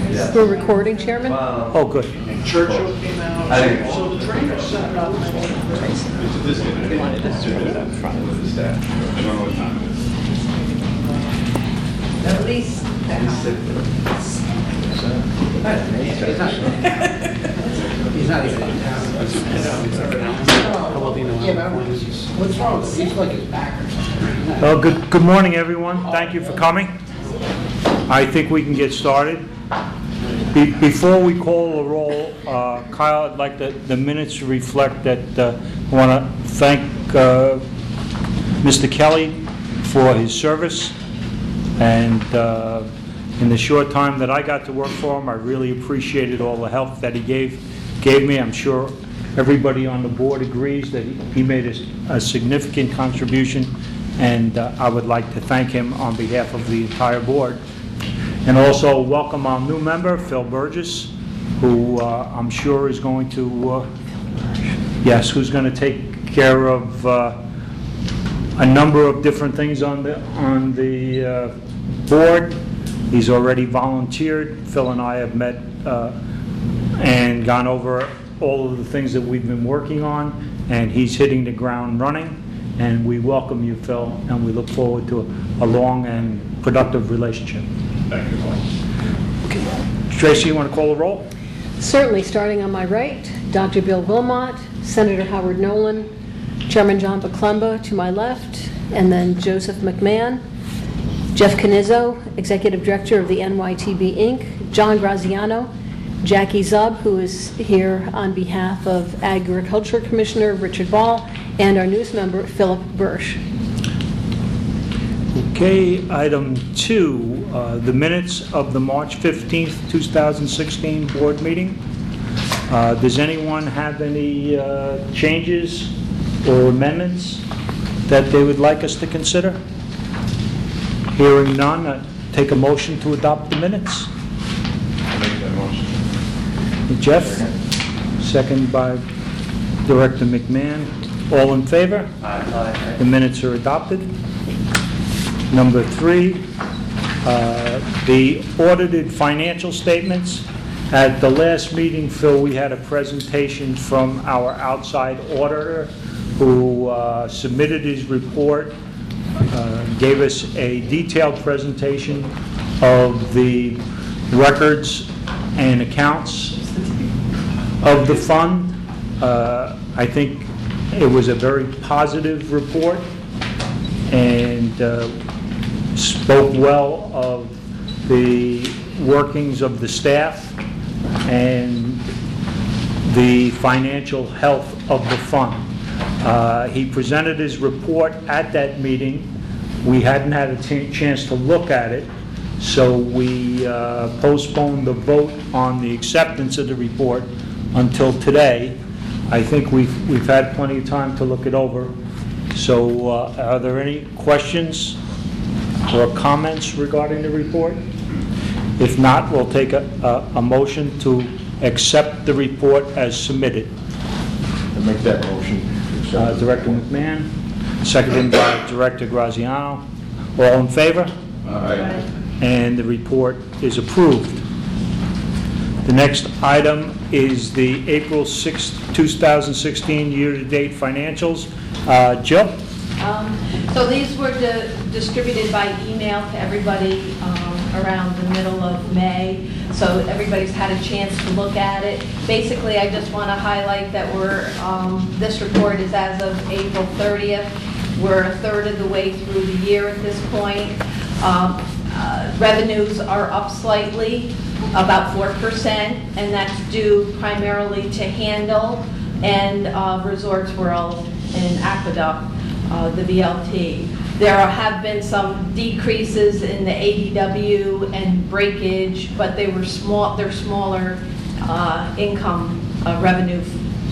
Yeah. We're recording, Chairman. Oh, good. Churchill came out. I think- So the trainer sent out. At least. He's not even in town. What's wrong with him? He's like his back or something. Well, good morning, everyone. Thank you for coming. I think we can get started. Before we call the roll, Kyle, I'd like the minutes to reflect that I want to thank Mr. Kelly for his service. And in the short time that I got to work for him, I really appreciated all the help that he gave me. I'm sure everybody on the board agrees that he made a significant contribution, and I would like to thank him on behalf of the entire board. And also welcome our new member, Phil Burgess, who I'm sure is going to, who's going to take care of a number of different things on the board. He's already volunteered. Phil and I have met and gone over all of the things that we've been working on, and he's hitting the ground running. And we welcome you, Phil, and we look forward to a long and productive relationship. Thank you, Paul. Okay. Tracy, you want to call the roll? Certainly, starting on my right, Dr. Bill Wilmot, Senator Howard Nolan, Chairman John Baclumba to my left, and then Joseph McMahon, Jeff Canizzo, Executive Director of the NYTB Inc., John Graziano, Jackie Zub, who is here on behalf of Agriculture Commissioner Richard Ball, and our news member, Philip Bursch. Okay, item 2, the minutes of the March 15th, 2016 board meeting. Does anyone have any changes or amendments that they would like us to consider? Hearing none, take a motion to adopt the minutes. I'll make that motion. Jeff, second by Director McMahon. All in favor? Aye. The minutes are adopted. Number 3, the audited financial statements. At the last meeting, Phil, we had a presentation from our outside auditor who submitted his report, gave us a detailed presentation of the records and accounts of the fund. I think it was a very positive report and spoke well of the workings of the staff and the financial health of the fund. He presented his report at that meeting. We hadn't had a chance to look at it, so we postponed the vote on the acceptance of the report until today. I think we've had plenty of time to look it over. So are there any questions or comments regarding the report? If not, we'll take a motion to accept the report as submitted. I make that motion. Director McMahon, seconded by Director Graziano. All in favor? Aye. And the report is approved. The next item is the April 6, 2016 year-to-date financials. Jill? So these were distributed by email to everybody around the middle of May, so everybody's had a chance to look at it. Basically, I just want to highlight that this report is as of April 30th. We're a third of the way through the year at this point. Revenues are up slightly, about 4%, and that's due primarily to Handle and Resorts World and Aqueduct, the VLT. There have been some decreases in the ADW and breakage, but they're smaller income revenue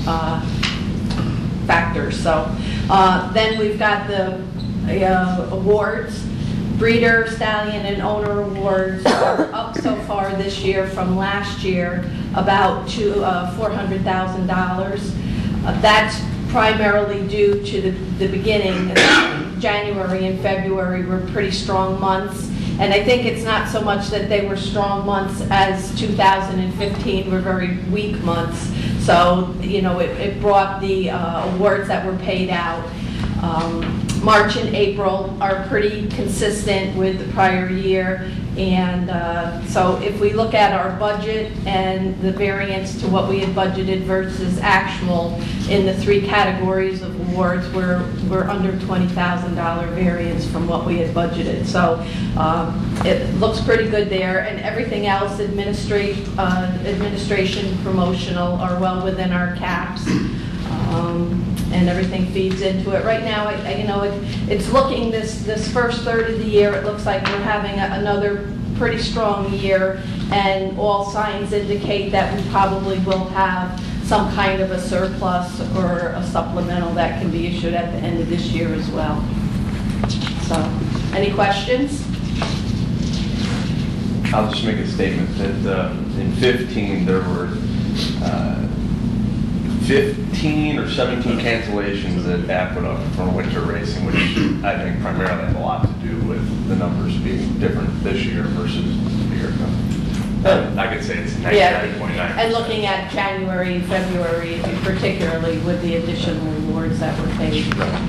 factors. So then we've got the awards. Breeder, Stallion, and Owner Awards are up so far this year from last year, about $400,000. That's primarily due to the beginning. January and February were pretty strong months, And I think it's not so much that they were strong months as 2015 were very weak months. So, you know, it brought the awards that were paid out. March and April are pretty consistent with the prior year. And so if we look at our budget and the variance to what we had budgeted versus actual in the 3 categories of awards, we're under $20,000 variance from what we had budgeted. So it looks pretty good there. And everything else, administration, promotional, are well within our caps. And everything feeds into it. Right now, you know, it's looking, this first third of the year, it looks like we're having another pretty strong year, and all signs indicate that we probably will have some kind of a surplus or a supplemental that can be issued at the end of this year as well. So, any questions? I'll just make a statement that in 15 there were 15 or 17 cancellations at Aqueduct for winter racing, which I think primarily had a lot to do with the numbers being different this year versus a year ago. I could say it's 99.9%. And looking at January and February, particularly with the additional awards that were paid.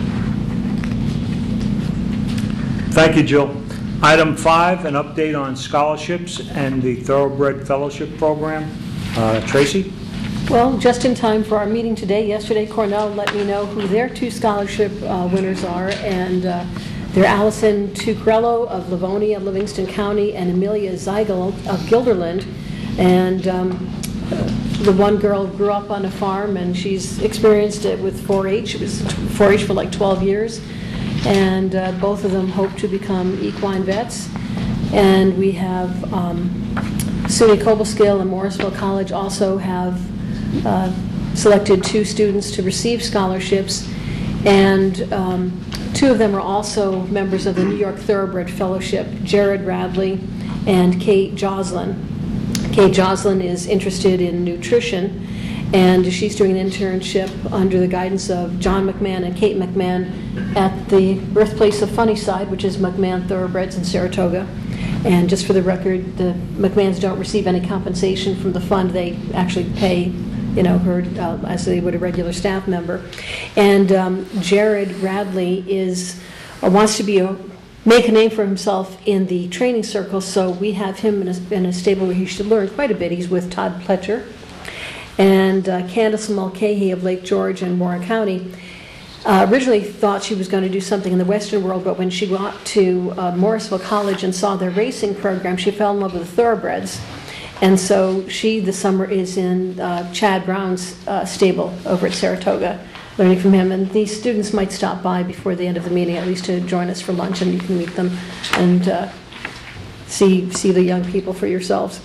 Thank you, Jill. Item 5, an update on scholarships and the Thoroughbred Fellowship Program. Tracy? Well, just in time for our meeting today, yesterday Cornell let me know who their 2 scholarship winners are, and they're Allison Tucrello of Livonia, Livingston County, and Amelia Zeigel of Guilderland. And the one girl grew up on a farm, and she's experienced it with 4-H. It was 4-H for like 12 years. And both of them hope to become equine vets. And we have SUNY Cobleskill and Morrisville College also have selected 2 students to receive scholarships, and 2 of them are also members of the New York Thoroughbred Fellowship, Jared Radley and Kate Joslin. Kate Joslin is interested in nutrition, and she's doing an internship under the guidance of John McMahon and Kate McMahon at the birthplace of Funnyside, which is McMahon Thoroughbreds in Saratoga. And just for the record, the McMahons don't receive any compensation from the fund. They actually pay, you know, her as they would a regular staff member. And Jared Radley wants to make a name for himself in the training circle, so we have him in a stable where he should learn quite a bit. He's with Todd Pletcher. And Candace Mulcahy of Lake George in Warren County originally thought she was going to do something in the Western world, but when she got to Morrisville College and saw their racing program, she fell in love with the thoroughbreds. And so she, this summer, is in Chad Brown's stable over at Saratoga, learning from him. And these students might stop by before the end of the meeting, at least to join us for lunch, and you can meet them and see the young people for yourselves.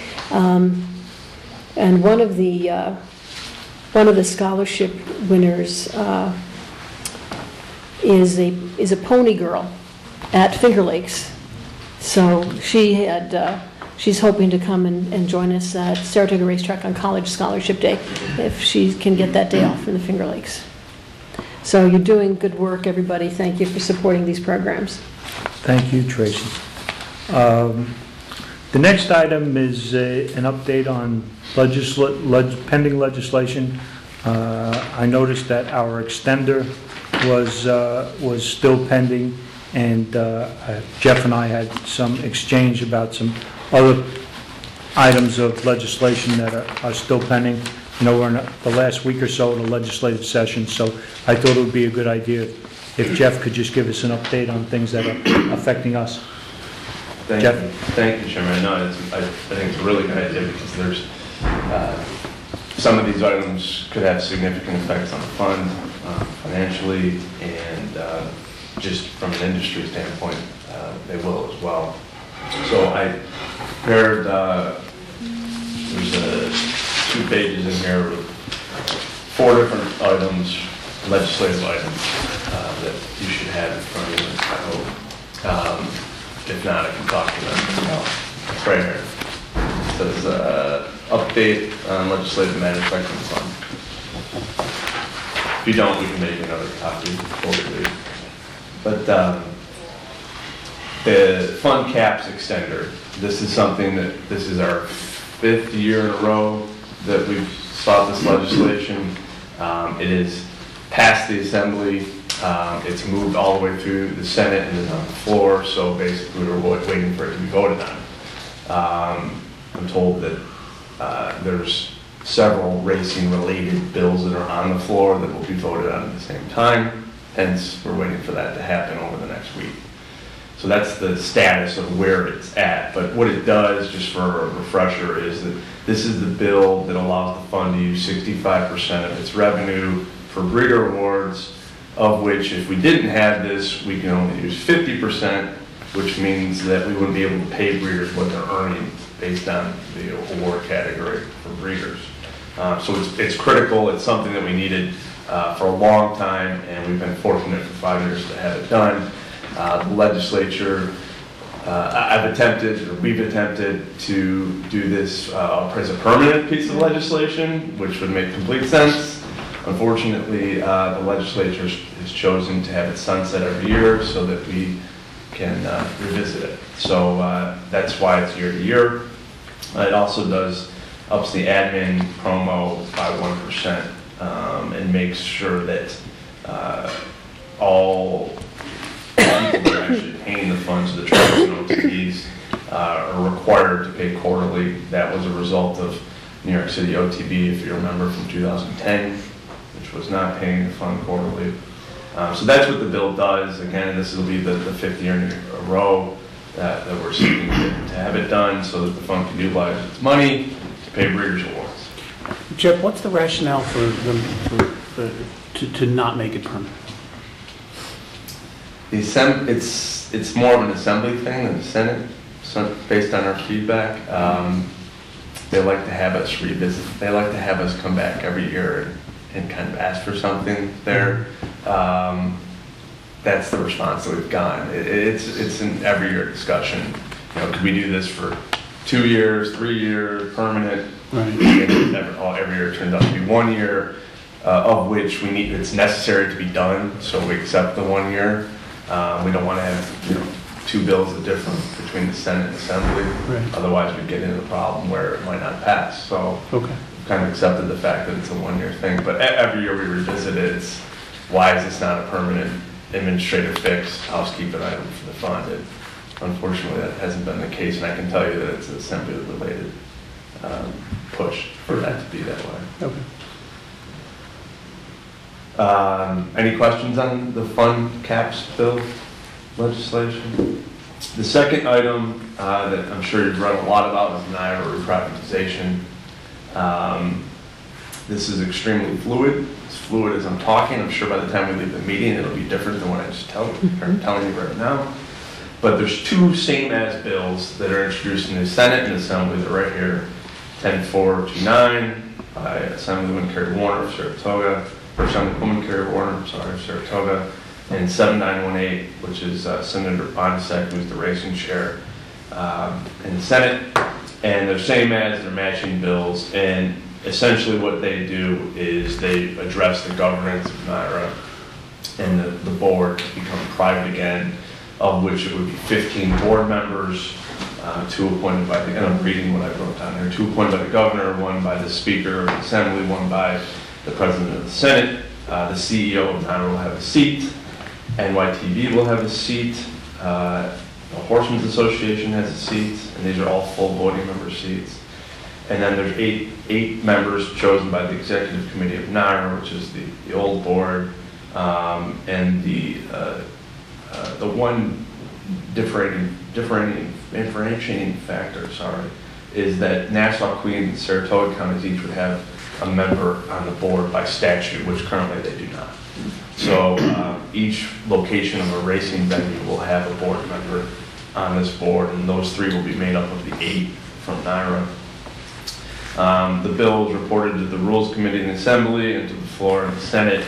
And one of the scholarship winners is a pony girl at Finger Lakes. So she's hoping to come and join us at Saratoga Racetrack on College Scholarship Day if she can get that day off from the Finger Lakes. So you're doing good work, everybody. Thank you for supporting these programs. Thank you, Tracy. The next item is an update on pending legislation. I noticed that our extender was still pending, and Jeff and I had some exchange about some other items of legislation that are still pending. You know, we're in the last week or so of the legislative session, so I thought it would be a good idea if Jeff could just give us an update on things that are affecting us. Jeff? Thank you, Chairman. No, I think it's a really good idea because there's some of these items could have significant effects on the fund financially, and just from an industry standpoint, they will as well. So I prepared, there's 2 pages in here with 4 different items, legislative items, that you should have in front of you. I hope. If not, I can talk to them. It's right here. It says, update on legislative matters affecting the fund. If you don't, we can make another copy. But The fund caps extender. This is something this is our 5th year in a row that we've sought this legislation. It is passed the Assembly. It's moved all the way through the Senate and is on the floor, so basically we're waiting for it to be voted on. I'm told that there's several racing-related bills that are on the floor that will be voted on at the same time, hence we're waiting for that to happen over the next week. So that's the status of where it's at. But what it does, just for a refresher, is that this is the bill that allows the fund to use 65% of its revenue for breeder awards, of which if we didn't have this, we can only use 50%, which means that we wouldn't be able to pay breeders what they're earning based on the award category for breeders. So it's critical. It's something that we needed for a long time, and we've been fortunate for 5 years to have it done. The legislature, we've attempted to do this as a permanent piece of legislation, which would make complete sense. Unfortunately, the legislature has chosen to have it sunset every year so that we can revisit it. So that's why it's year to year. It also ups the admin promo by 1% and makes sure that all people that are actually paying the funds to the tribes and OTBs are required to pay quarterly. That was a result of New York City OTB, if you remember, from 2010, which was not paying the fund quarterly. So that's what the bill does. Again, this will be the 5th year in a row that we're seeking to have it done so that the fund can utilize its money to pay breeders' awards. Jeff, what's the rationale for them to not make it permanent? It's more of an assembly thing than the Senate, based on our feedback. They like to have us revisit. They like to have us come back every year and kind of ask for something there. That's the response that we've gotten. It's an every year discussion. You know, could we do this for 2 years, 3 years, permanent? Right. Every year it turns out to be 1 year, of which it's necessary to be done. So we accept the 1 year. We don't want to have 2 bills of difference between the Senate and Assembly. Right. Otherwise, we'd get into a problem where it might not pass. So okay. We've kind of accepted the fact that it's a 1 year thing. But every year we revisit it. It's why is this not a permanent administrative fix, housekeeping item for the fund? Unfortunately, that hasn't been the case, and I can tell you that it's an Assembly-related push for that to be that way. Okay. Any questions on the fund caps bill legislation? The second item that I'm sure you've read a lot about is NYRA reprivatization. This is extremely fluid. It's fluid as I'm talking. I'm sure by the time we leave the meeting, it'll be different than what I just I'm telling you right now. But there's 2 same-as bills that are introduced in the Senate and Assembly. They're right here. 10429 by Assemblywoman Kerry Warner of Saratoga, or Assemblywoman Kerry Warner, sorry, of Saratoga, and 7918, which is Senator Bonasek, who's the racing chair in the Senate. And they're same as, they're matching bills, and essentially what they do is they address the governance of NYRA and the board to become private again, of which it would be 15 board members, 2 appointed by and I'm reading what I wrote down here, 2 appointed by the governor, 1 by the Speaker of the Assembly, 1 by the President of the Senate. The CEO of NYRA will have a seat, NYTV will have a seat, the Horsemen's Association has a seat, and these are all full voting member seats. And then there's eight members chosen by the Executive Committee of NYRA, which is the old board, and the one differentiating factor, is that Nassau, Queens, and Saratoga counties each would have a member on the board by statute, which currently they do not. So each location of a racing venue will have a board member on this board, and those 3 will be made up of the 8 from NYRA. The bill was reported to the Rules Committee in the Assembly and to the floor in the Senate.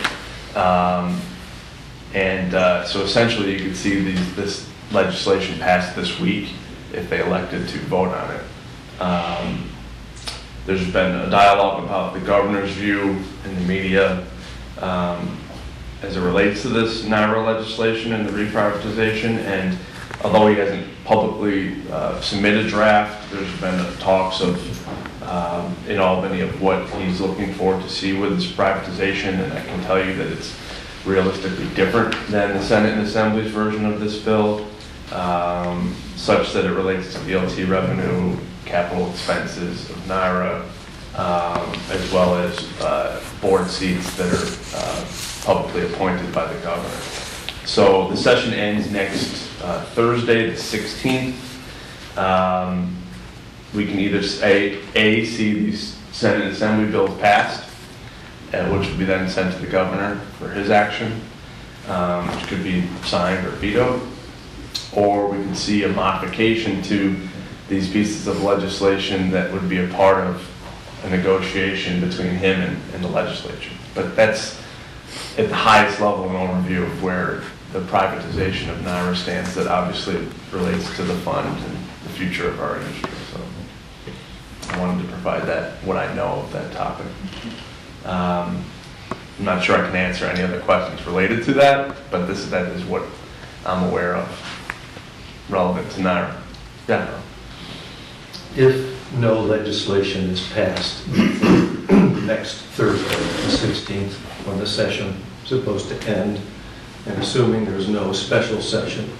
So essentially you could see this legislation passed this week if they elected to vote on it. There's been a dialogue about the governor's view in the media as it relates to this NYRA legislation and the reprivatization, and although he hasn't publicly submitted a draft, there's been talks of in Albany of what he's looking for to see with this privatization, and I can tell you that it's realistically different than the Senate and Assembly's version of this bill, such that it relates to VLT revenue, capital expenses of NYRA, as well as board seats that are publicly appointed by the governor. So the session ends next Thursday, the 16th. We can either see these Senate and Assembly bills passed, which will be then sent to the governor for his action, which could be signed or vetoed, or we can see a modification to these pieces of legislation that would be a part of a negotiation between him and the legislature. But that's at the highest level an overview of where the privatization of NYRA stands, that obviously relates to the fund and the future of our industry. So I wanted to provide that, what I know of that topic. I'm not sure I can answer any other questions related to that, but that is what I'm aware of relevant to NYRA. Yeah. If no legislation is passed next Thursday, the 16th, when the session is supposed to end, and assuming there's no special session,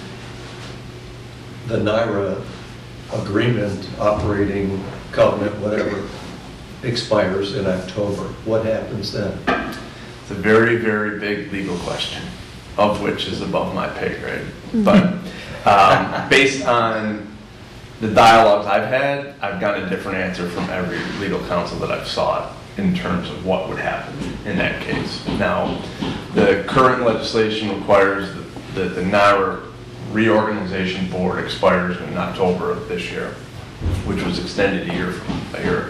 the NYRA agreement, operating covenant, whatever, expires in October. What happens then? It's a very, very big legal question, of which is above my pay grade. But based on the dialogues I've had, I've gotten a different answer from every legal counsel that I've sought in terms of what would happen in that case. Now, the current legislation requires that the NYRA reorganization board expires in October of this year, which was extended a year ago.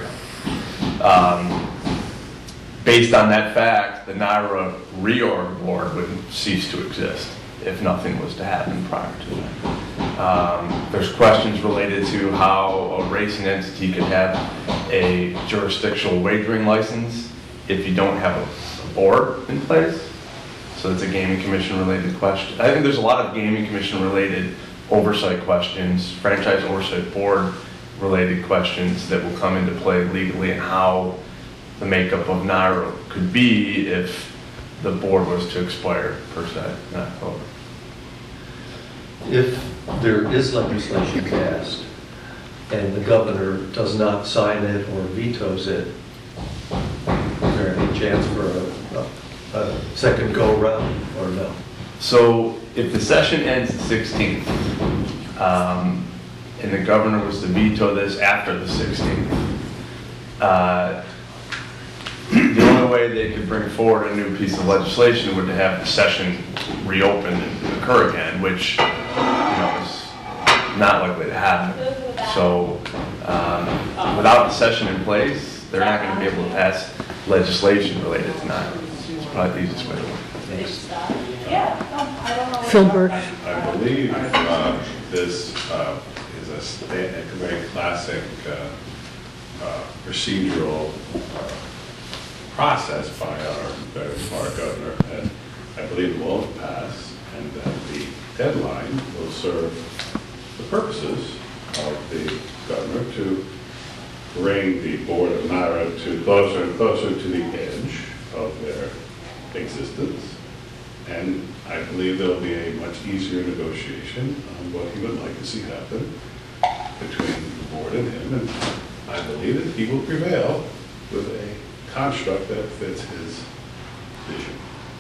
Based on that fact, the NYRA reorg board would cease to exist if nothing was to happen prior to that. There's questions related to how a racing entity could have a jurisdictional wagering license if you don't have a board in place. So it's a gaming commission related question. I think there's a lot of gaming commission related oversight questions, franchise oversight board related questions that will come into play legally, and how the makeup of NYRA could be if the board was to expire per se in October. If there is legislation passed and the governor does not sign it or vetoes it, is there any chance for a second go-round or no? So if the session ends the 16th, and the governor was to veto this after the 16th, the only way they could bring forward a new piece of legislation would to have the session reopened and occur again, which is not likely to happen. So without the session in place, they're not going to be able to pass legislation related to NYRA. It's probably the easiest way to work. Phil Birch. I believe this is a very classic procedural process by our governor, and I believe it will pass, and that the deadline will serve the purposes of the governor to bring the board of NYRA to closer and closer to the edge of their existence. And I believe there'll be a much easier negotiation on what he would like to see happen between the board and him. And I believe that he will prevail with a construct that fits his vision.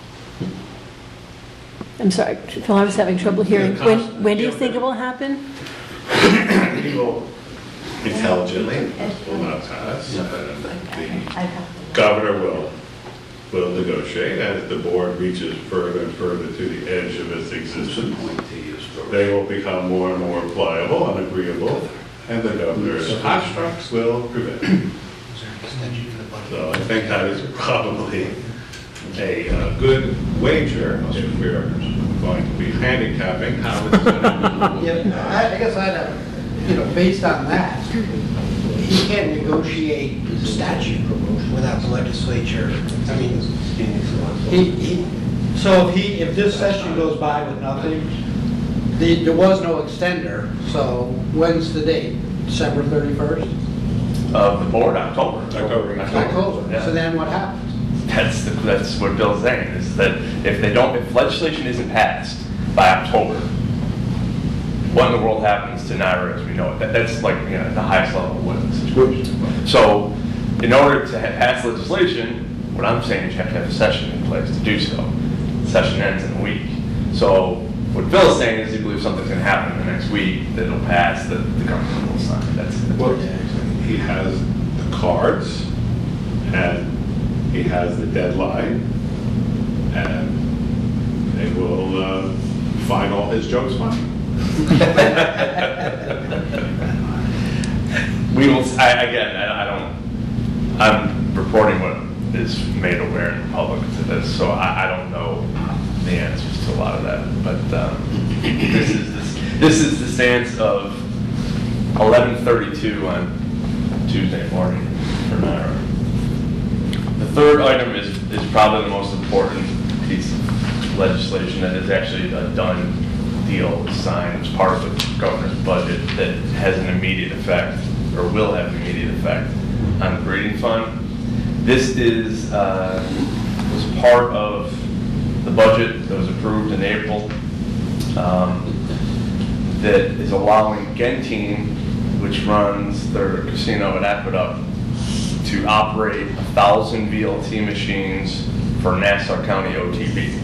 I'm sorry, Phil, I was having trouble hearing. When do you think it will happen? He will intelligently, will not pass, and the governor will negotiate as the board reaches further and further to the edge of its existence. They will become more and more pliable and agreeable, and the governor's constructs will prevail. So I think that is probably a good wager if we're going to be handicapping how it's going to be. Yeah, I guess I'd have, based on that, he can't negotiate the statute without the legislature. I mean, if this session goes by with nothing, There was no extender, so when's the date? December 31st? Of the board, October. October. Yeah. So then what happens? That's what Bill's saying, is that if legislation isn't passed by October, what in the world happens to NYRA as we know it? That's like, the highest level of what the situation. So, in order to pass legislation, what I'm saying is you have to have a session in place to do so. The session ends in a week. So, what Bill is saying is he believes something's going to happen in the next week, that it'll pass, that the government will sign. That's Well, he has the cards, and he has the deadline, and they will find all his jokes funny. We will, I'm reporting what is made aware in the public to this, so I don't know the answers to a lot of that, but this is the stance of 11:32 on Tuesday morning for NYRA. The third item is probably the most important piece of legislation that is actually a done deal, signed as part of the governor's budget that has an immediate effect, or will have an immediate effect on the breeding fund. This was part of the budget that was approved in April that is allowing Genting, which runs their casino at Aqueduct, to operate 1,000 VLT machines for Nassau County OTB.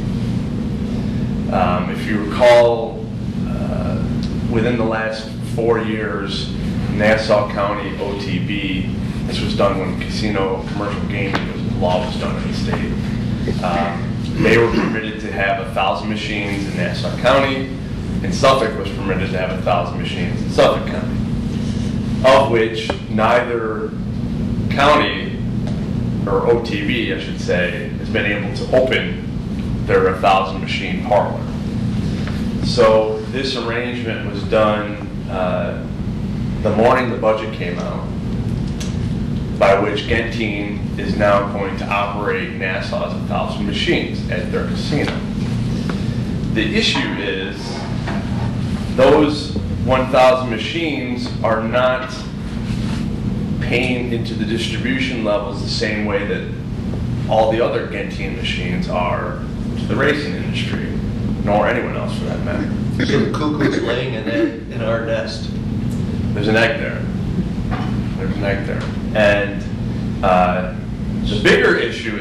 If you recall, within the last 4 years, Nassau County OTB, this was done when casino commercial gaming law was done in the state. They were permitted to have 1,000 machines in Nassau County, and Suffolk was permitted to have 1,000 machines in Suffolk County, of which neither county, or OTB I should say, has been able to open their 1,000 machine parlor. So this arrangement was done the morning the budget came out, by which Genting is now going to operate Nassau's 1,000 machines at their casino. The issue is those 1,000 machines are not paying into the distribution levels the same way that all the other Genting machines are to the racing industry, nor anyone else for that matter. So the cuckoo's laying an egg in our nest. There's an egg there. There's an egg there. And the bigger issue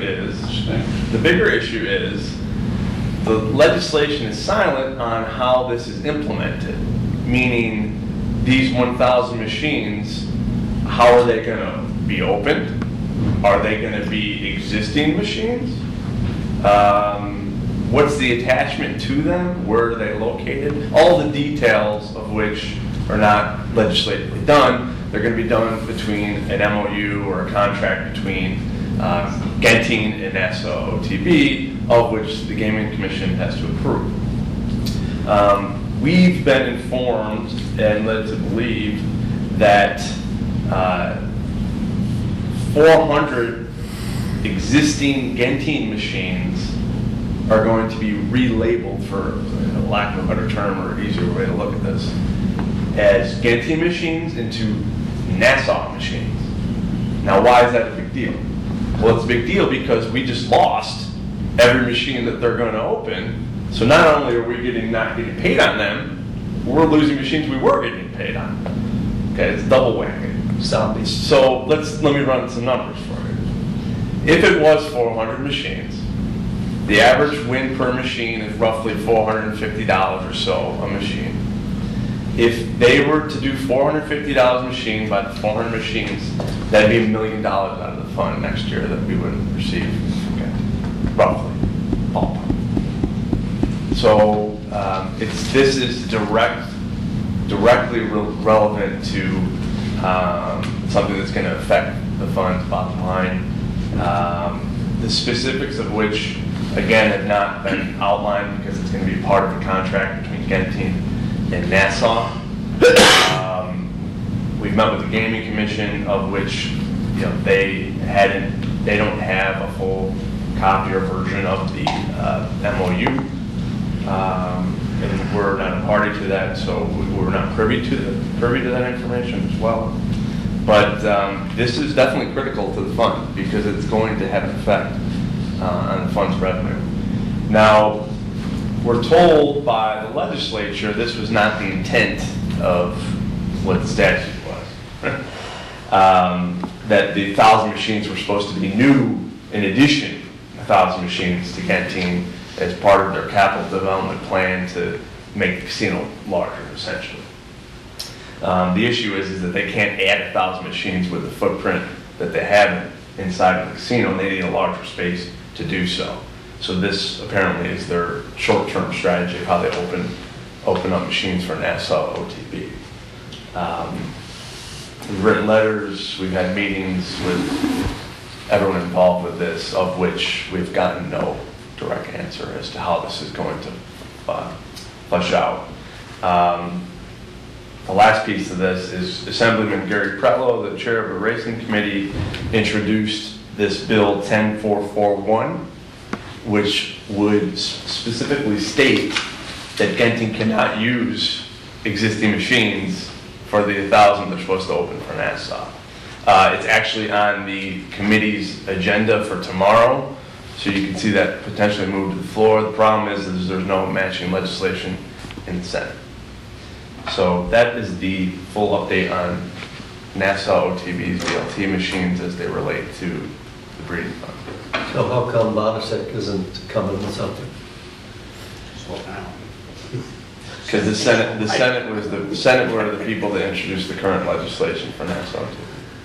is the legislation is silent on how this is implemented, meaning these 1,000 machines, how are they going to be opened? Are they going to be existing machines? What's the attachment to them? Where are they located? All the details of which are not legislatively done. They're going to be done between an MOU or a contract between Genting and Nassau OTB, of which the Gaming Commission has to approve. We've been informed and led to believe that 400 existing Genting machines are going to be relabeled, for lack of a better term or easier way to look at this, as Genting machines into Nassau machines. Now, why is that a big deal? Well, it's a big deal because we just lost every machine that they're going to open. So not only are we not getting paid on them, we're losing machines we were getting paid on. Okay, it's double whammy. Zombies. So let me run some numbers for you. If it was 400 machines, the average win per machine is roughly $450 or so a machine. If they were to do $450 a machine by the 400 machines, that'd be $1 million out of the fund next year that we would receive, roughly, ballpark. So this is directly relevant to something that's going to affect the fund's bottom line. The specifics of which, again, have not been outlined because it's going to be part of a contract between Genting and Nassau. We've met with the Gaming Commission, of which they don't have a full copy or version of the MOU. and we're not a party to that, so we're not privy to that information as well. But this is definitely critical to the fund because it's going to have an effect on the fund's revenue. Now, we're told by the legislature this was not the intent of what the statute was. That the 1,000 machines were supposed to be new, in addition, 1,000 machines to Genting as part of their capital development plan to make the casino larger, essentially. The issue is that they can't add 1,000 machines with the footprint that they have inside of the casino, and they need a larger space to do so. So this apparently is their short-term strategy of how they open up machines for Nassau OTB. We've written letters, we've had meetings with everyone involved with this, of which we've gotten no direct answer as to how this is going to flush out. The last piece of this is Assemblyman Gary Pretlow, the chair of the racing committee, introduced this bill 10441, which would specifically state that Genting cannot use existing machines for the 1,000 they're supposed to open for Nassau. It's actually on the committee's agenda for tomorrow, so you can see that potentially move to the floor. The problem is there's no matching legislation in the Senate. So that is the full update on Nassau OTB's VLT machines as they relate to the breeding fund. So how come Bonasek isn't coming with something? Slow down. Because the Senate were the people that introduced the current legislation for Nassau OTB.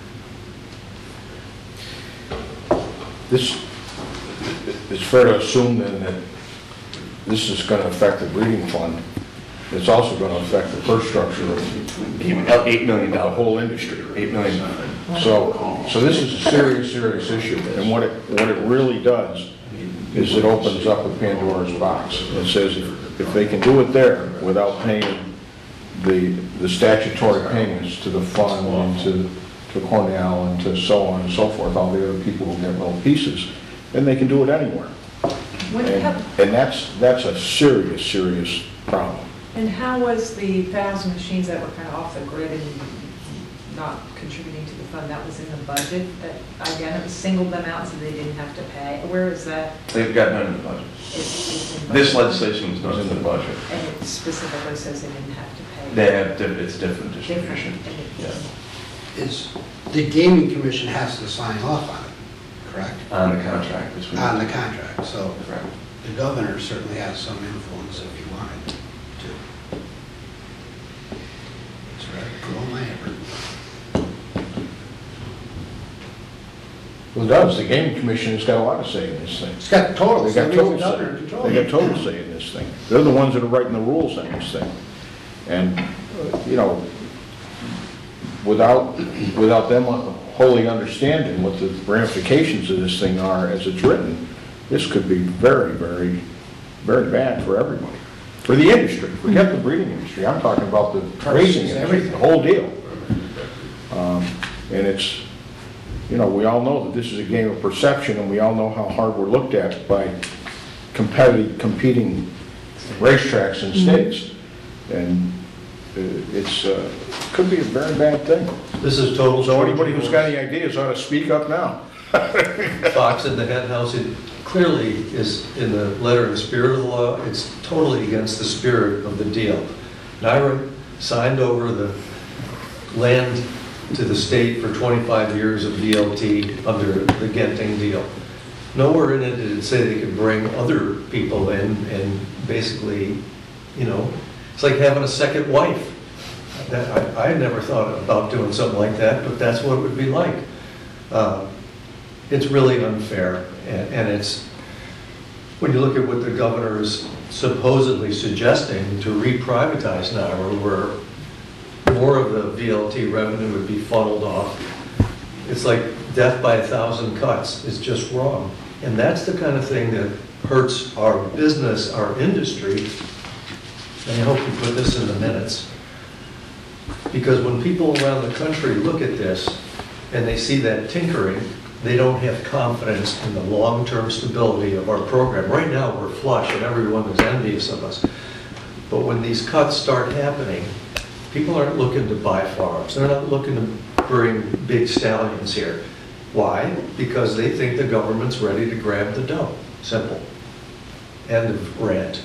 It's fair to assume then that this is going to affect the breeding fund. It's also going to affect the purse structure of $8 million. the whole industry. $8 million. So this is a serious issue. And what it really does is it opens up a Pandora's box. It says if they can do it there without paying the statutory payments to the fund and to Cornell and to so on and so forth, all the other people who get little pieces, then they can do it anywhere. And that's a serious problem. And how was the 1,000 machines that were kind of off the grid and not contributing to the fund, that was in the budget, that again, it was singled them out so they didn't have to pay? Where is that? They've got none in the budget. It's in This budget. legislation was not in the budget. And it specifically says they didn't have to pay. They have, it's different distribution. Different. Yeah. Is, the gaming commission has to sign off on it, correct? On the contract. Between On the contract, so Correct. the governor certainly has some influence if he wanted to. That's right, put all my effort. Well, it does. The Gaming Commission has got a lot of say in this thing. It's got total, They got total governor say. control. They got total say in this thing. They're the ones that are writing the rules on this thing. And, you know, without them wholly understanding what the ramifications of this thing are as it's written, this could be very bad for everybody. For the industry, forget the breeding industry. I'm talking about the racing industry, the whole deal. And it's, you know, we all know that this is a game of perception, and we all know how hard we're looked at by competing racetracks and states. And could be a very bad thing. This is total. So anybody who's got any ideas ought to speak up now. Fox in the hen house, it clearly is in the letter and spirit of the law. It's totally against the spirit of the deal. NYRA signed over the land to the state for 25 years of VLT under the Genting deal. Nowhere in it did it say they could bring other people in and basically, you know, it's like having a second wife. I never thought about doing something like that, but that's what it would be like. It's really unfair, and it's, when you look at what the governor is supposedly suggesting to re-privatize NYRA, where more of the VLT revenue would be funneled off, it's like death by 1,000 cuts. It's just wrong. And that's the kind of thing that hurts our business, our industry. And I hope you put this in the minutes. Because when people around the country look at this and they see that tinkering, they don't have confidence in the long-term stability of our program. Right now, we're flush and everyone is envious of us. But when these cuts start happening, people aren't looking to buy farms. They're not looking to bring big stallions here. Why? Because they think the government's ready to grab the dough. Simple. End of rant.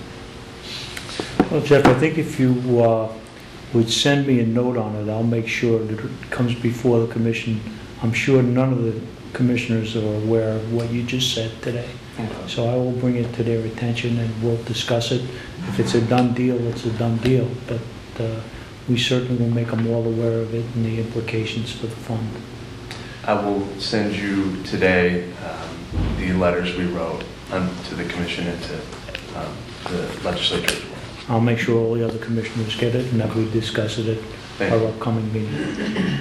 Well, Jeff, I think if you would send me a note on it, I'll make sure that it comes before the commission. I'm sure none of the commissioners are aware of what you just said today. So I will bring it to their attention and we'll discuss it. If it's a done deal, it's a done deal. But we certainly will make them all aware of it and the implications for the fund. I will send you today the letters we wrote to the commission and to the legislature as well. I'll make sure all the other commissioners get it and that we discuss it at our upcoming meeting.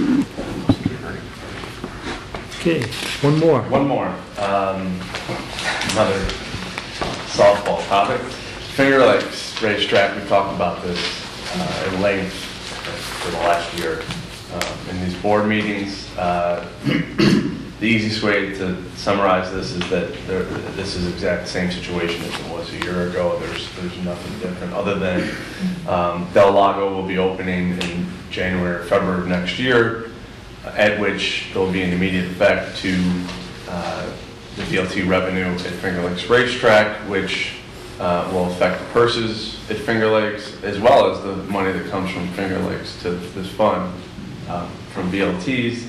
Okay, one more. One more. Another softball topic. Finger Lakes Racetrack, we've talked about this at length for the last year in these board meetings. The easiest way to summarize this is that this is the exact same situation as it was a year ago. There's nothing different other than Del Lago will be opening in January or February of next year, at which there will be an immediate effect to the VLT revenue at Finger Lakes Racetrack, which will affect the purses at Finger Lakes, as well as the money that comes from Finger Lakes to this fund from VLTs.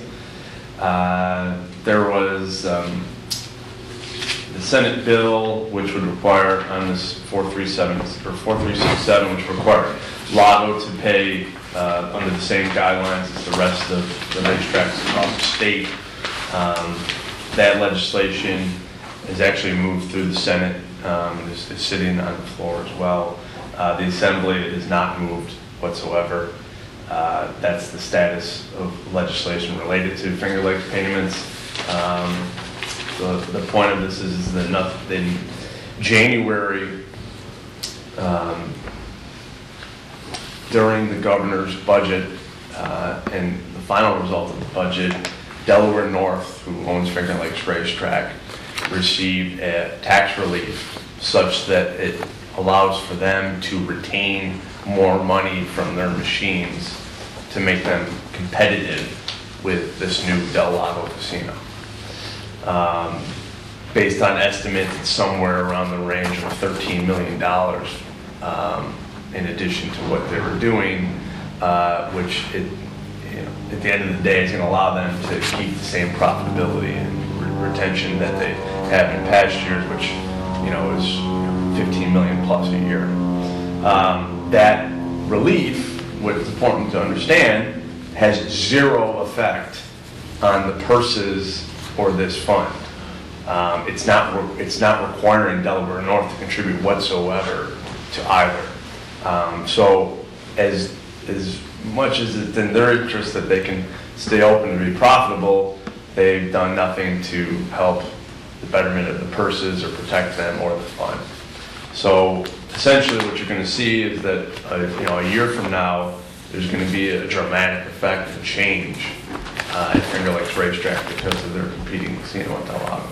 There was the Senate bill, which would require on this 4367, which required Lago to pay under the same guidelines as the rest of the racetracks across the state. That legislation has actually moved through the Senate, is sitting on the floor as well. The Assembly has not moved whatsoever. That's the status of legislation related to Finger Lakes payments. The point of this is that in January, during the governor's budget and the final result of the budget, Delaware North, who owns Finger Lakes Racetrack, received a tax relief such that it allows for them to retain more money from their machines to make them competitive with this new Del Lago casino. Based on estimates, it's somewhere around the range of $13 million in addition to what they were doing, which at the end of the day is going to allow them to keep the same profitability and retention that they have in past years, which is 15 million plus a year. That relief, what's important to understand, has zero effect on the purses or this fund. It's not requiring Delaware North to contribute whatsoever to either. So as much as it's in their interest that they can stay open and be profitable, they've done nothing to help the betterment of the purses or protect them or the fund. So essentially what you're going to see is that a year from now, there's going to be a dramatic effect and change at Finger Lakes Racetrack because of their competing casino at Del Lago.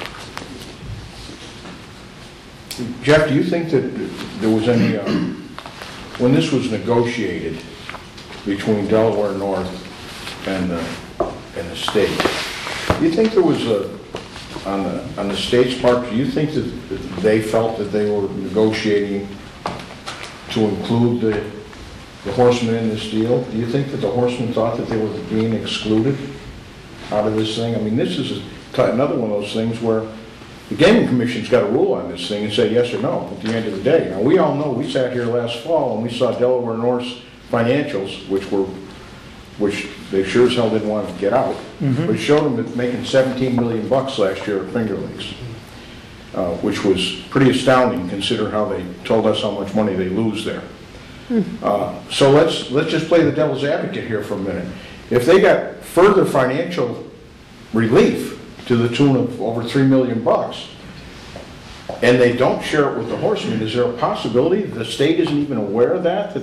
Jeff, do you think that there was any, when this was negotiated between Delaware North and the state, do you think there was on the state's part, do you think that they felt that they were negotiating to include the horsemen in this deal? Do you think that the horsemen thought that they were being excluded out of this thing? I mean, this is another one of those things where the Gaming Commission's got to rule on this thing and say yes or no at the end of the day. Now, we all know, we sat here last fall and we saw Delaware North's financials, which they sure as hell didn't want to get out, but showed them that making $17 million last year at Finger Lakes, which was pretty astounding considering how they told us how much money they lose there. So let's just play the devil's advocate here for a minute. If they got further financial relief to the tune of over $3 million, and they don't share it with the horsemen, is there a possibility that the state isn't even aware of that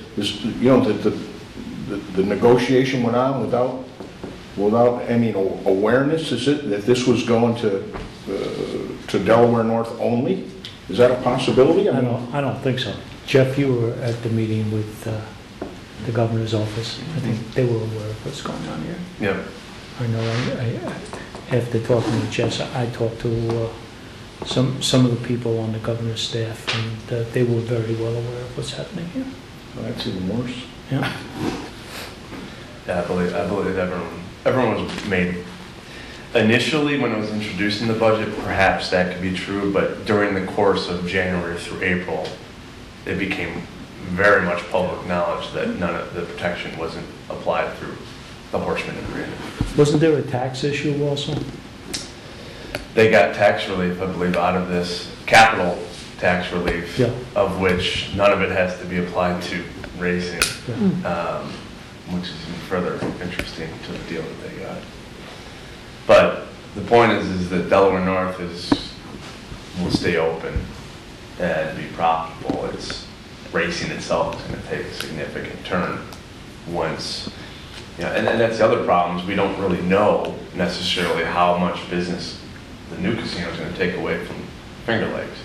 the negotiation went on without any awareness? Is it that this was going to Delaware North only? Is that a possibility? I don't think so. Jeff, you were at the meeting with the governor's office. I think they were aware of what's going on here. Yep. I know, after talking to Jess, I talked to some of the people on the governor's staff, and they were very well aware of what's happening here. Well, that's even worse. Yeah. Yeah, I believe everyone was made, initially when it was introduced in the budget, perhaps that could be true, but during the course of January through April, it became very much public knowledge that none of the protection wasn't applied through the Horseman agreement. Wasn't there a tax issue also? They got tax relief, I believe, out of this, capital tax relief, Yeah. of which none of it has to be applied to racing, which is even further interesting to the deal that they got. But the point is that Delaware North will stay open and be profitable. It's racing itself is going to take a significant turn once, and that's the other problem is we don't really know necessarily how much business the new casino is going to take away from Finger Lakes.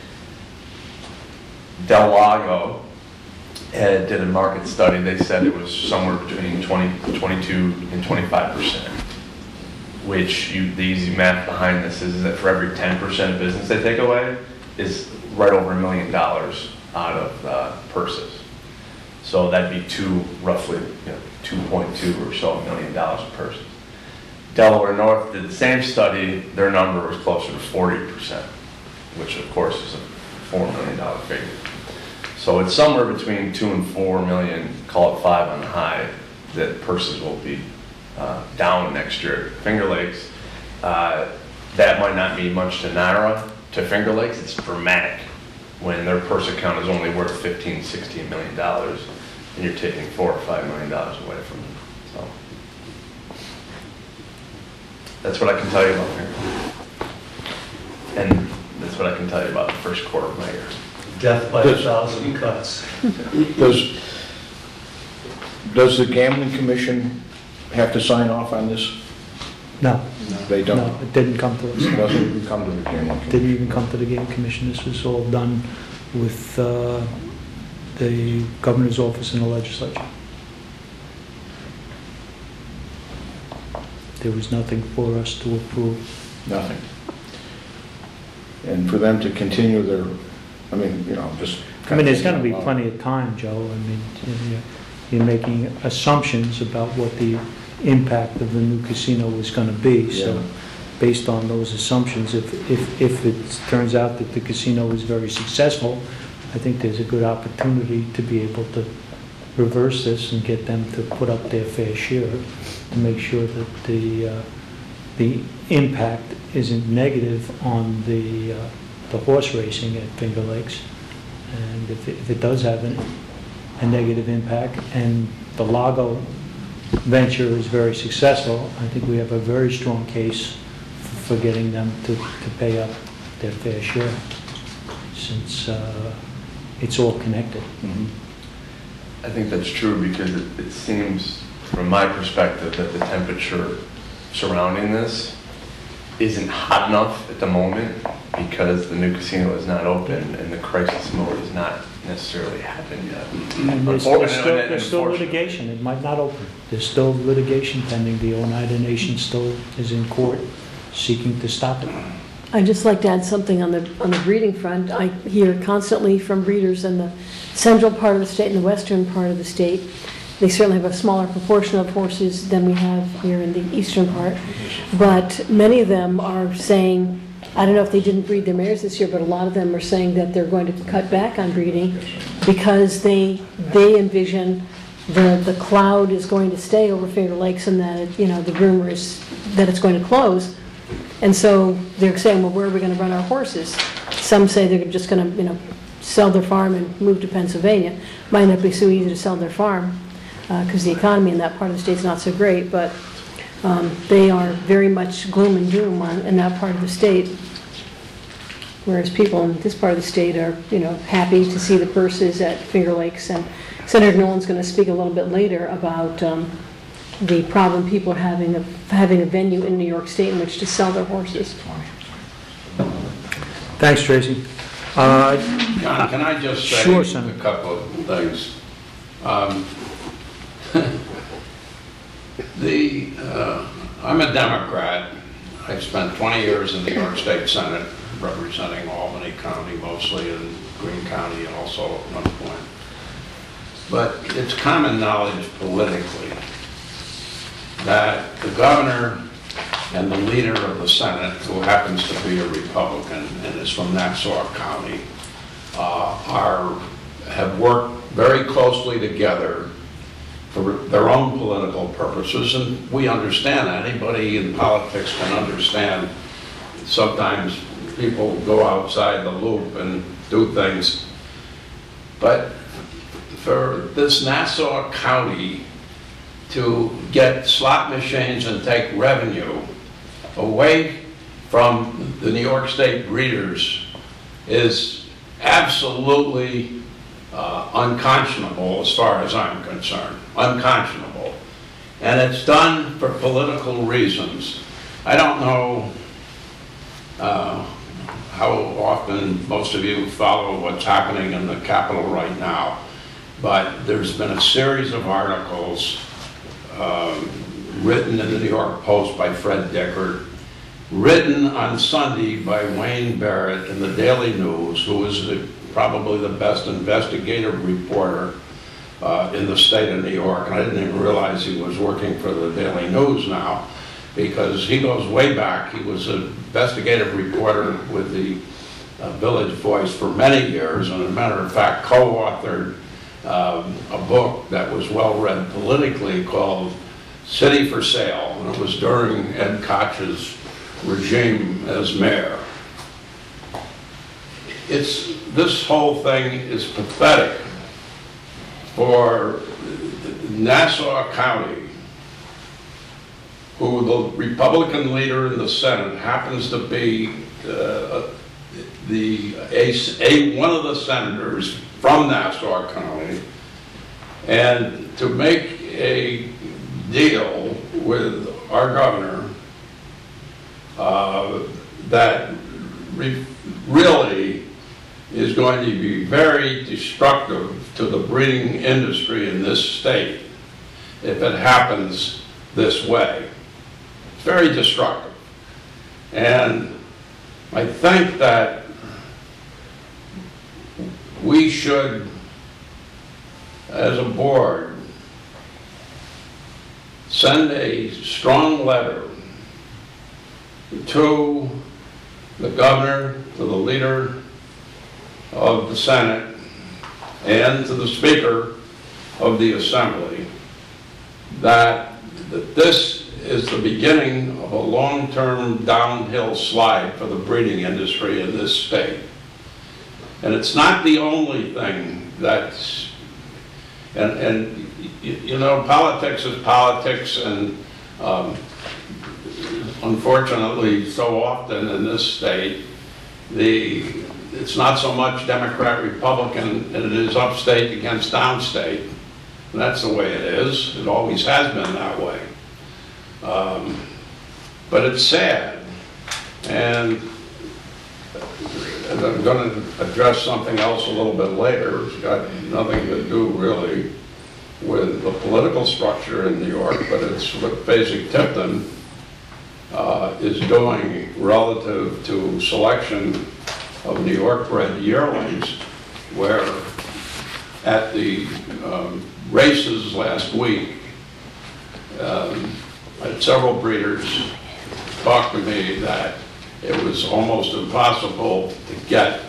Del Lago did a market study. They said it was somewhere between 22 and 25%, which the easy math behind this is that for every 10% of business they take away is right over $1 million out of purses. So that'd be roughly 2.2 or so million dollars of purses. Delaware North did the same study. Their number was closer to 40%, which of course is a $4 million figure. So it's somewhere between 2 and 4 million, call it 5 on the high, that purses will be down next year. Finger Lakes, that might not mean much to NYRA. To Finger Lakes, it's dramatic when their purse account is only worth $15, $16 million, and you're taking $4 or $5 million away from them. So that's what I can tell you about here. And that's what I can tell you about the first quarter of my year. Death by 1,000 cuts. Does the gambling commission have to sign off on this? No. They don't? No, it didn't come to us. It doesn't even come to the gambling commission? Didn't even come to the game commission. This was all done with the governor's office and the legislature. There was nothing for us to approve. Nothing. And for them to continue their, just... There's going to be plenty of time, Joe. You're making assumptions about what the impact of the new casino is going to be. Yeah. So based on those assumptions, if it turns out that the casino is very successful, I think there's a good opportunity to be able to reverse this and get them to put up their fair share to make sure that the impact isn't negative on the horse racing at Finger Lakes. And if it does have a negative impact and the Lago venture is very successful, I think we have a very strong case for getting them to pay up their fair share, since it's all connected. Mm-hmm. I think that's true because it seems, from my perspective, that the temperature surrounding this isn't hot enough at the moment because the new casino is not open and the crisis mode has not necessarily happened yet. And there's still litigation. It might not open. There's still litigation pending. The Oneida Nation still is in court seeking to stop it. I'd just like to add something on the breeding front. I hear constantly from breeders in the central part of the state and the western part of the state. They certainly have a smaller proportion of horses than we have here in the eastern part. But many of them are saying, I don't know if they didn't breed their mares this year, but a lot of them are saying that they're going to cut back on breeding because they envision the cloud is going to stay over Finger Lakes and that the rumor is that it's going to close. And so they're saying, well, where are we going to run our horses? Some say they're just going to sell their farm and move to Pennsylvania. Might not be so easy to sell their farm because the economy in that part of the state is not so great, but they are very much gloom and doom in that part of the state. Whereas people in this part of the state are, happy to see the purses at Finger Lakes. And Senator Nolan's going to speak a little bit later about the problem people are having of having a venue in New York State in which to sell their horses. Thanks, Tracy. John, can I just say Sure, Senator. a couple of things? I'm a Democrat. I spent 20 years in the New York State Senate representing Albany County mostly and Greene County also at one point. But it's common knowledge politically that the governor and the leader of the Senate, who happens to be a Republican and is from Nassau County, have worked very closely together for their own political purposes, and we understand that. Anybody in politics can understand sometimes people go outside the loop and do things. But for this Nassau County to get slot machines and take revenue away from the New York State breeders is absolutely unconscionable as far as I'm concerned. Unconscionable. And it's done for political reasons. I don't know how often most of you follow what's happening in the Capitol right now, but there's been a series of articles written in the New York Post by Fred Dickert, written on Sunday by Wayne Barrett in the Daily News, who is probably the best investigative reporter in the state of New York. And I didn't even realize he was working for the Daily News now, because he goes way back. He was an investigative reporter with the Village Voice for many years, and as a matter of fact, co-authored a book that was well read politically called City for Sale, and it was during Ed Koch's regime as mayor. This whole thing is pathetic for Nassau County, who the Republican leader in the Senate happens to be one of the senators from Nassau County, and to make a deal with our governor that really is going to be very destructive to the breeding industry in this state if it happens this way. It's very destructive. And I think that we should, as a board, send a strong letter to the governor, to the leader of the Senate, and to the Speaker of the Assembly, that this is the beginning of a long-term downhill slide for the breeding industry in this state. And it's not the only thing that's, and you know, politics is politics, and unfortunately, so often in this state, it's not so much Democrat, Republican, and it is upstate against downstate. And that's the way it is. It always has been that way. But it's sad. And I'm going to address something else a little bit later. It's got nothing to do really with the political structure in New York, but it's what Fasig-Tipton is doing relative to selection of New York-bred yearlings, where at the races last week, I had several breeders talk to me that it was almost impossible to get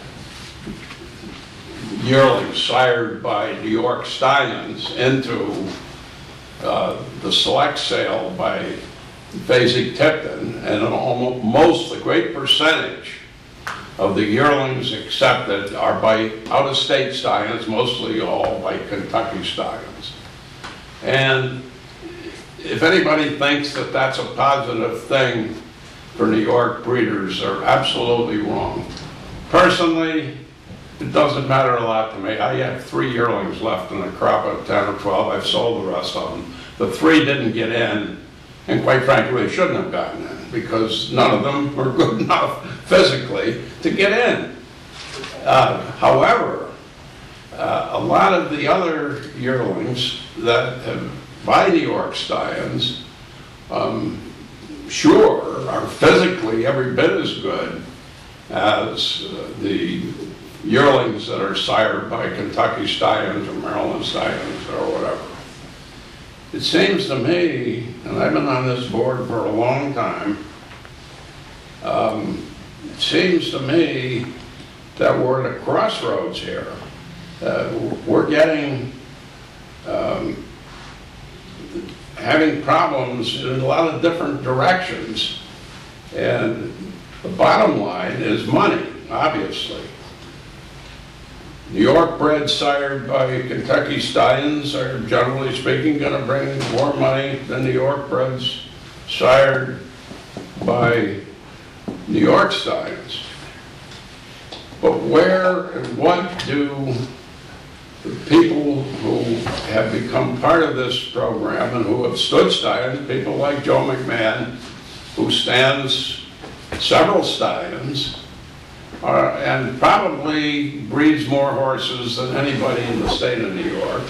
yearlings sired by New York stallions into the select sale by Fasig-Tipton, and almost a great percentage of the yearlings accepted are by out-of-state stallions, mostly all by Kentucky stallions. And if anybody thinks that that's a positive thing for New York breeders, they're absolutely wrong. Personally, it doesn't matter a lot to me. I have 3 yearlings left in a crop of 10 or 12. I've sold the rest of them. The 3 didn't get in, and quite frankly, they shouldn't have gotten in, because none of them were good enough physically to get in. However, a lot of the other yearlings that buy New York Stallions, sure, are physically every bit as good as the yearlings that are sired by Kentucky Stallions or Maryland Stallions or whatever. It seems to me, and I've been on this board for a long time, it seems to me that we're at a crossroads here. We're getting, having problems in a lot of different directions. And the bottom line is money, obviously. New York bred sired by Kentucky Stallions are, generally speaking, going to bring more money than New York breds sired by New York Stallions. But where and what do the people who have become part of this program and who have stood stallions, people like Joe McMahon, who stands several stallions, and probably breeds more horses than anybody in the state of New York.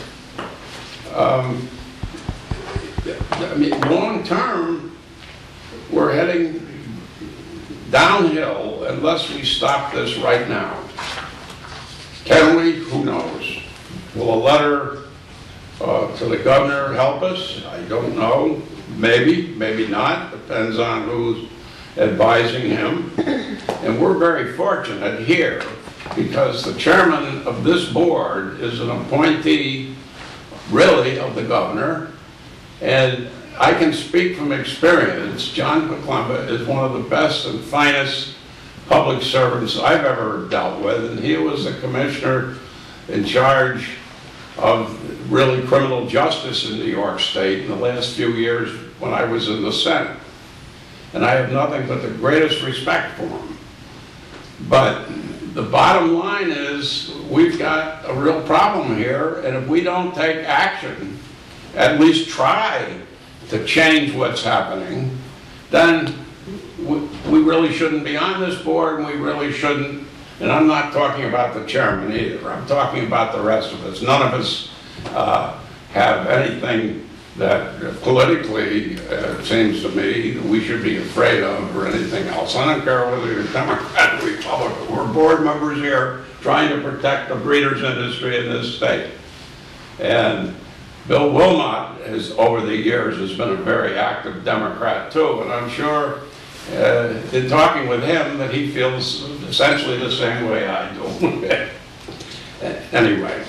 I mean, long term, we're heading downhill unless we stop this right now. Can we? Who knows? Will a letter to the governor help us? I don't know. Maybe, maybe not. Depends on who's advising him. And we're very fortunate here because the chairman of this board is an appointee, really, of the governor. And I can speak from experience. John Paklumba is one of the best and finest public servants I've ever dealt with, and he was the commissioner in charge of really criminal justice in New York State in the last few years when I was in the Senate. And I have nothing but the greatest respect for him. But the bottom line is we've got a real problem here, and if we don't take action, at least try to change what's happening, then we really shouldn't be on this board, and we really shouldn't, and I'm not talking about the chairman either, I'm talking about the rest of us. None of us have anything that politically, it seems to me, we should be afraid of or anything else. I don't care whether you're Democrat or Republican. We're board members here trying to protect the breeders industry in this state. And Bill Wilmot, over the years, has been a very active Democrat too, and I'm sure in talking with him that he feels essentially the same way I do. Anyway,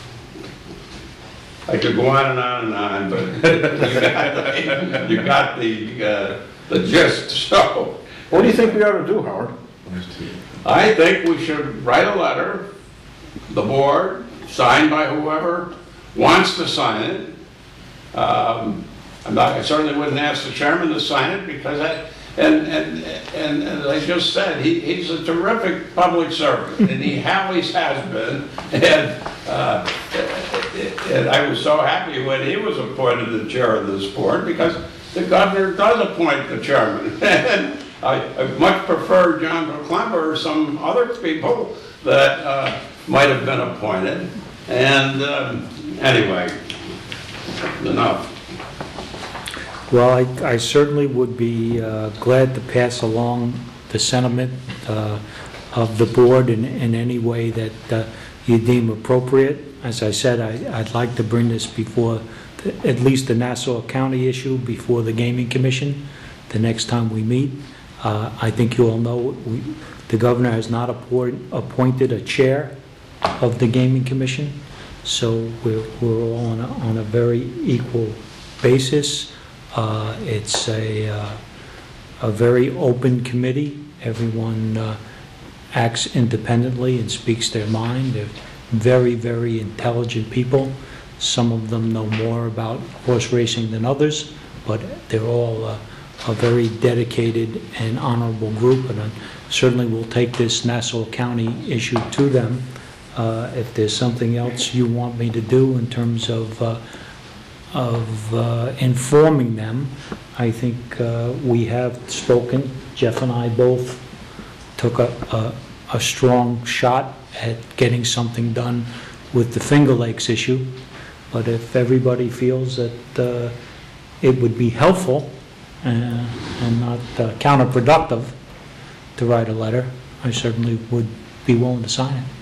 I could go on and on, but you got the gist. So, What do you think we ought to do, Howard? I think we should write a letter, the board, signed by whoever wants to sign it. I certainly wouldn't ask the chairman to sign it because and as I just said, he's a terrific public servant, and he always has been. And I was so happy when he was appointed the chair of this board because the governor does appoint the chairman. And I much prefer John Paklumba or some other people that might have been appointed. And anyway, enough. Well, I certainly would be glad to pass along the sentiment of the board in any way that you deem appropriate. As I said, I'd like to bring this before, at least the Nassau County issue, before the Gaming Commission the next time we meet. I think you all know the governor has not appointed a chair of the Gaming Commission, so we're all on a very equal basis. It's a very open committee. Everyone acts independently and speaks their mind. They're very, very intelligent people. Some of them know more about horse racing than others, but they're all a very dedicated and honorable group, and I certainly will take this Nassau County issue to them. If there's something else you want me to do in terms of informing them, I think we have spoken. Jeff and I both took a strong shot at getting something done with the Finger Lakes issue. But if everybody feels that it would be helpful and not counterproductive to write a letter, I certainly would be willing to sign it.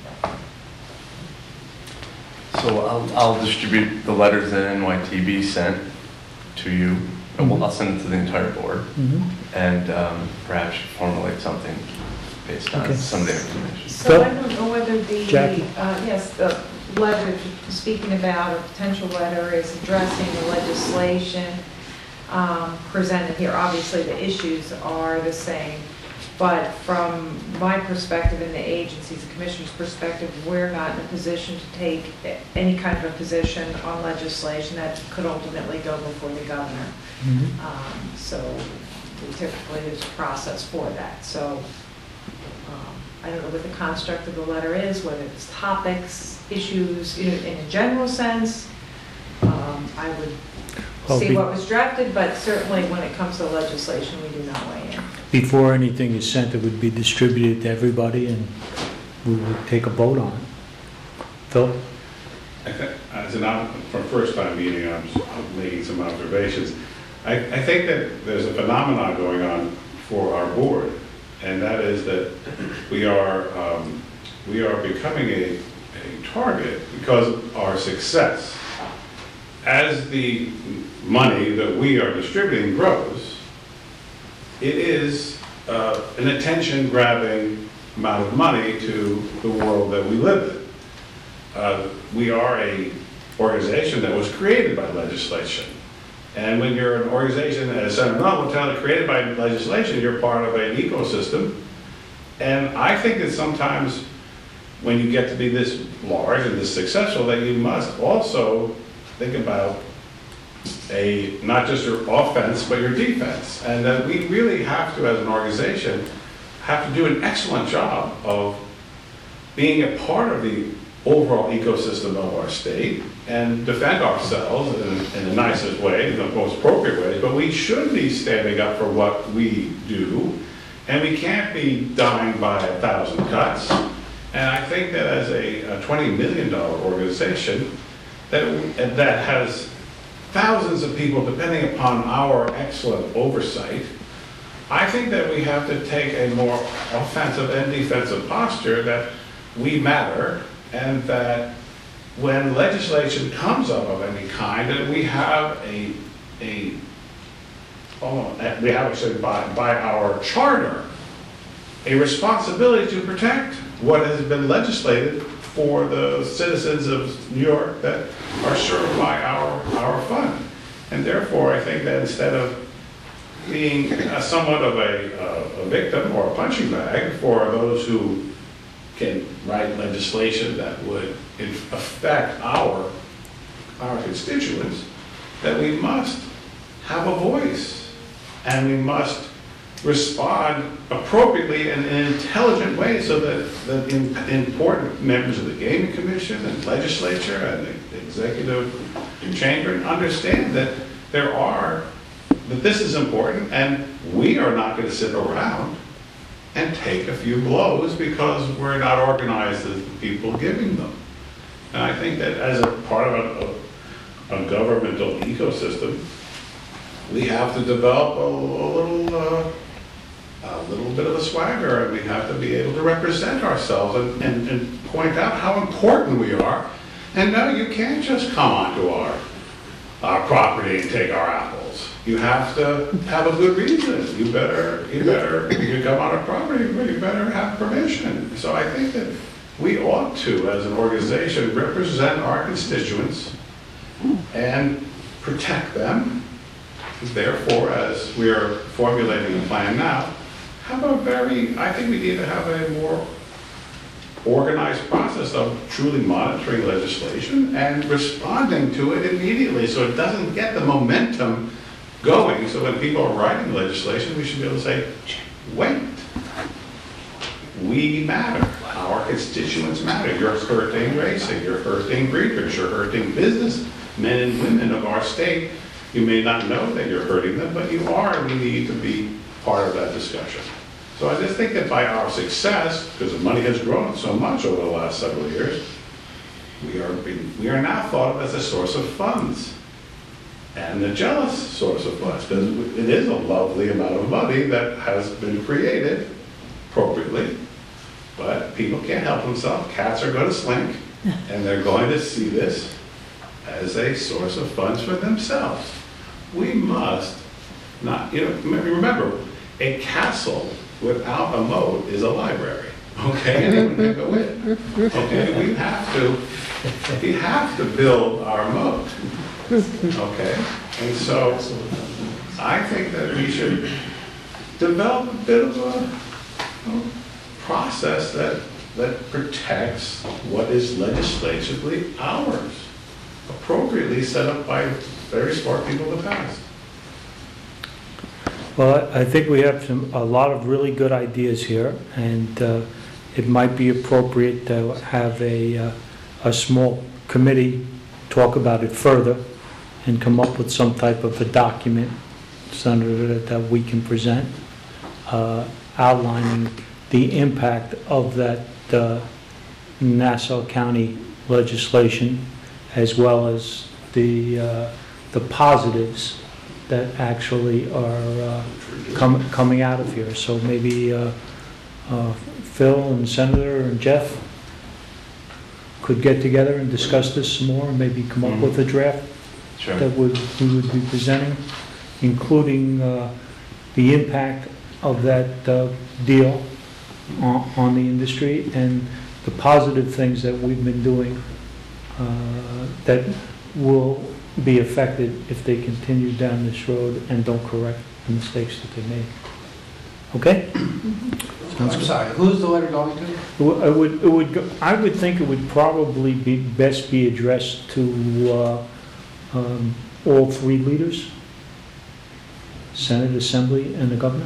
So I'll distribute the letters that NYTB sent to you. Well, I'll send it to the entire board, and perhaps formulate something based on some of the information. So I don't know whether the, Jackie? yes, the letter you're speaking about, or potential letter, is addressing the legislation presented here. Obviously, the issues are the same, but from my perspective and the agency's, the commissioner's perspective, we're not in a position to take any kind of a position on legislation that could ultimately go before the governor. So typically there's a process for that. So I don't know what the construct of the letter is, whether it's topics, issues in a general sense. I would see what was drafted, but certainly when it comes to legislation, we do not weigh in. Before anything is sent, it would be distributed to everybody, and we would take a vote on it. Phil? For first time meeting, I'm making some observations. I think that there's a phenomenon going on for our board, and that is that we are becoming a target because of our success. As the money that we are distributing grows, it is an attention-grabbing amount of money to the world that we live in. We are an organization that was created by legislation. And when you're an organization, as Senator Null will tell you, created by legislation, you're part of an ecosystem. And I think that sometimes when you get to be this large and this successful, that you must also think about not just your offense, but your defense. And that we really have to, as an organization, have to do an excellent job of being a part of the overall ecosystem of our state and defend ourselves in the nicest way, the most appropriate way, but we should be standing up for what we do, and we can't be dying by 1,000 cuts. And I think that as a $20 million organization that has thousands of people depending upon our excellent oversight, I think that we have to take a more offensive and defensive posture that we matter, and that when legislation comes up of any kind, that we have by our charter, a responsibility to protect what has been legislated for the citizens of New York that are served by our fund. And therefore, I think that instead of being somewhat of a victim or a punching bag for those who can write legislation that would affect our constituents, that we must have a voice, and we must respond appropriately in an intelligent way so that the important members of the Gaming Commission and legislature and the executive chamber understand that that this is important, and we are not going to sit around and take a few blows because we're not organized as the people giving them. And I think that as a part of a governmental ecosystem, we have to develop a little bit of a swagger, and we have to be able to represent ourselves and point out how important we are. And no, you can't just come onto our property and take our apples. You have to have a good reason. You come on our property, but you better have permission. So I think that we ought to, as an organization, represent our constituents and protect them. Therefore, as we are formulating a plan now, I think we need to have a more organized process of truly monitoring legislation and responding to it immediately so it doesn't get the momentum going. So when people are writing legislation, we should be able to say, wait, we matter. Our constituents matter. You're hurting racing, you're hurting breeders, you're hurting businessmen and women of our state. You may not know that you're hurting them, but you are, and we need to be part of that discussion. So I just think that by our success, because the money has grown so much over the last several years, we are now thought of as a source of funds. And a jealous source of funds, because it is a lovely amount of money that has been created appropriately, but people can't help themselves. Cats are going to slink, and they're going to see this as a source of funds for themselves. We must not, remember, a castle without a moat is a library, okay? Anyone can go in, okay? We have to build our moat, okay? And so I think that we should develop a bit of a process that protects what is legislatively ours, appropriately set up by very smart people in the past. Well, I think we have a lot of really good ideas here, and it might be appropriate to have a small committee talk about it further and come up with some type of a document, Senator, that we can present, outlining the impact of that Nassau County legislation, as well as the positives that actually are coming out of here. So maybe Phil and Senator and Jeff could get together and discuss this some more, and maybe come up with a draft that we would be presenting, including the impact of that deal on the industry and the positive things that we've been doing that will be affected if they continue down this road and don't correct the mistakes that they made. Okay? I'm sorry, who's the letter going to? I would think it would probably be best be addressed to all three leaders, Senate, Assembly, and the governor.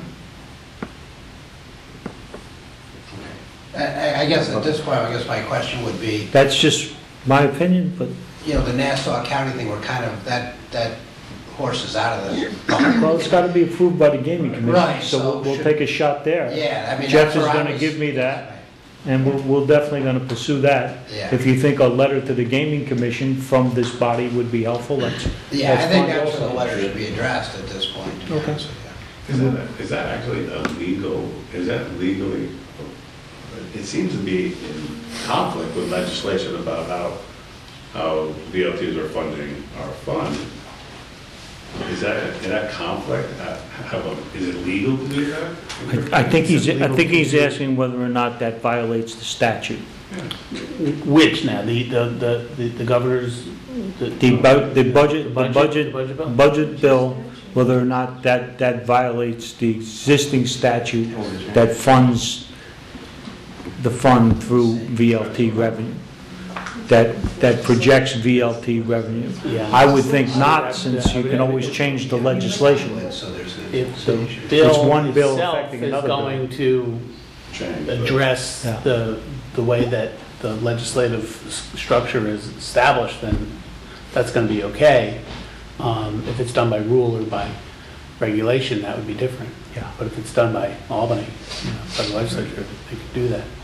I guess at this point, my question would be, That's just my opinion, but the Nassau County thing, we're kind of, that horse is out of the... well, it's got to be approved by the gaming commission, Right, so so we'll should- take a shot there. Yeah, I mean, Jeff that's is where I going to was- give me that, and we're definitely going to pursue that. Yeah. If you think a letter to the gaming commission from this body would be helpful, that's Yeah, I that's think fine that's where also. the letter should be addressed at this point, to be Okay. honest with you. Is that actually illegal? Is that legally? It seems to be in conflict with legislation about how VLTs are funding our fund. Is that in that conflict? Is it legal to do that? I think he's asking whether or not that violates the statute. Which now, the governor's? The budget budget bill, whether or not that violates the existing statute that funds the fund through VLT revenue, that projects VLT revenue. Yeah. I would think not, since you can always change the legislation. So there's going to If the It's bill one bill itself affecting is another bill. going to Change. address Yeah. the way that the legislative structure is established, then that's going to be okay. If it's done by rule or by regulation, that would be different. Yeah. But if it's done by Albany, by the legislature, they could do that.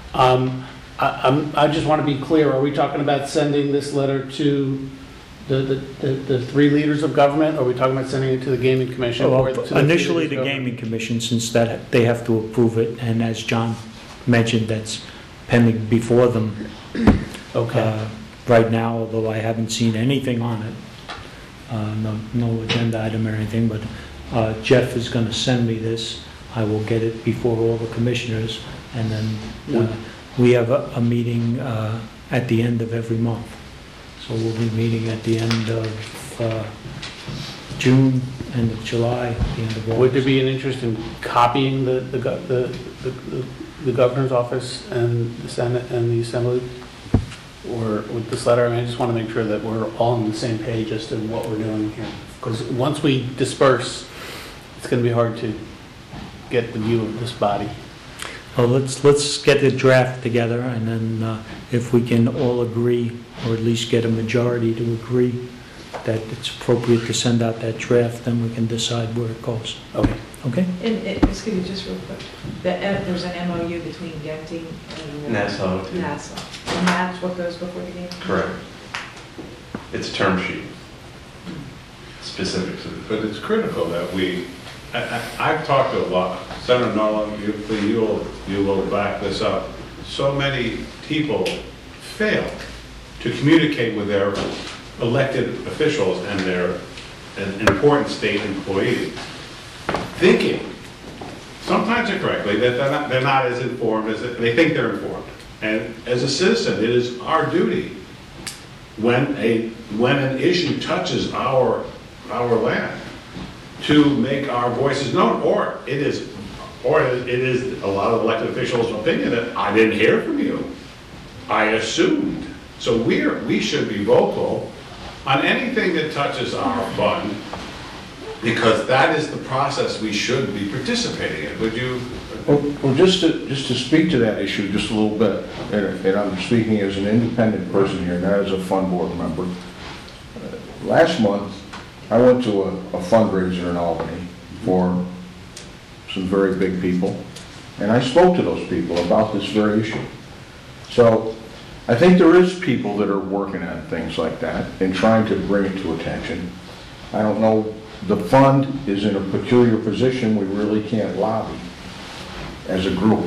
I just want to be clear, are we talking about sending this letter to the three leaders of government, or are we talking about sending it to the gaming commission? or to the Initially, three the leaders of gaming commission, since that they have to approve it, and as John mentioned, that's pending before them government? Okay. right now, although I haven't seen anything on it. No agenda item or anything, but Jeff is going to send me this. I will get it before all the commissioners, and then we have a meeting at the end of every month. So we'll be meeting at the end of June, end of July, the end of August. Would there be an interest in copying the governor's office and the Senate and the Assembly? Or with this letter, I just want to make sure that we're all on the same page as to what we're doing here. Because once we disperse, it's going to be hard to get the view of this body. Well, let's get the draft together, and then if we can all agree, or at least get a majority to agree that it's appropriate to send out that draft, then we can decide where it goes. Okay. Okay? Excuse me, just real quick, there's an MOU between Genting and Nassau. Nassau, and that's what goes before the game? Correct. It's a term sheet. Specifics of But it's critical that I've talked to a lot, Senator Nolan, you will back this up. So many people fail to communicate with their elected officials and their important state employees, thinking, sometimes incorrectly, that they're not as informed as they think they're informed. And as a citizen, it is our duty when an issue touches our land to make our voices known, or it is a lot of elected officials' opinion that I didn't hear from you. I assumed. So we should be vocal on anything that touches our fund, because that is the process we should be participating in. Would you? Well, just to speak to that issue just a little bit, and I'm speaking as an independent person here, not as a fund board member. Last month, I went to a fundraiser in Albany for some very big people, and I spoke to those people about this very issue. So I think there is people that are working on things like that and trying to bring it to attention. I don't know, the fund is in a peculiar position, we really can't lobby as a group.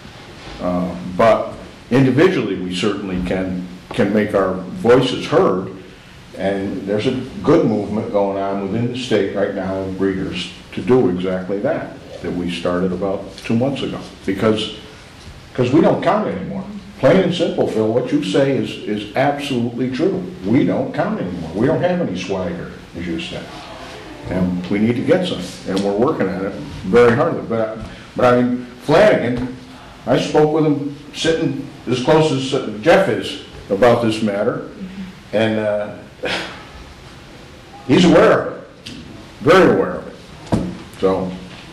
But individually, we certainly can make our voices heard, and there's a good movement going on within the state right now of breeders to do exactly that we started about 2 months ago, because we don't count anymore. Plain and simple, Phil, what you say is absolutely true. We don't count anymore. We don't have any swagger, as you said. And we need to get some, and we're working at it very hard. But I mean, Flanagan, I spoke with him sitting as close as Jeff is about this matter, and he's aware of it, very aware of it. So,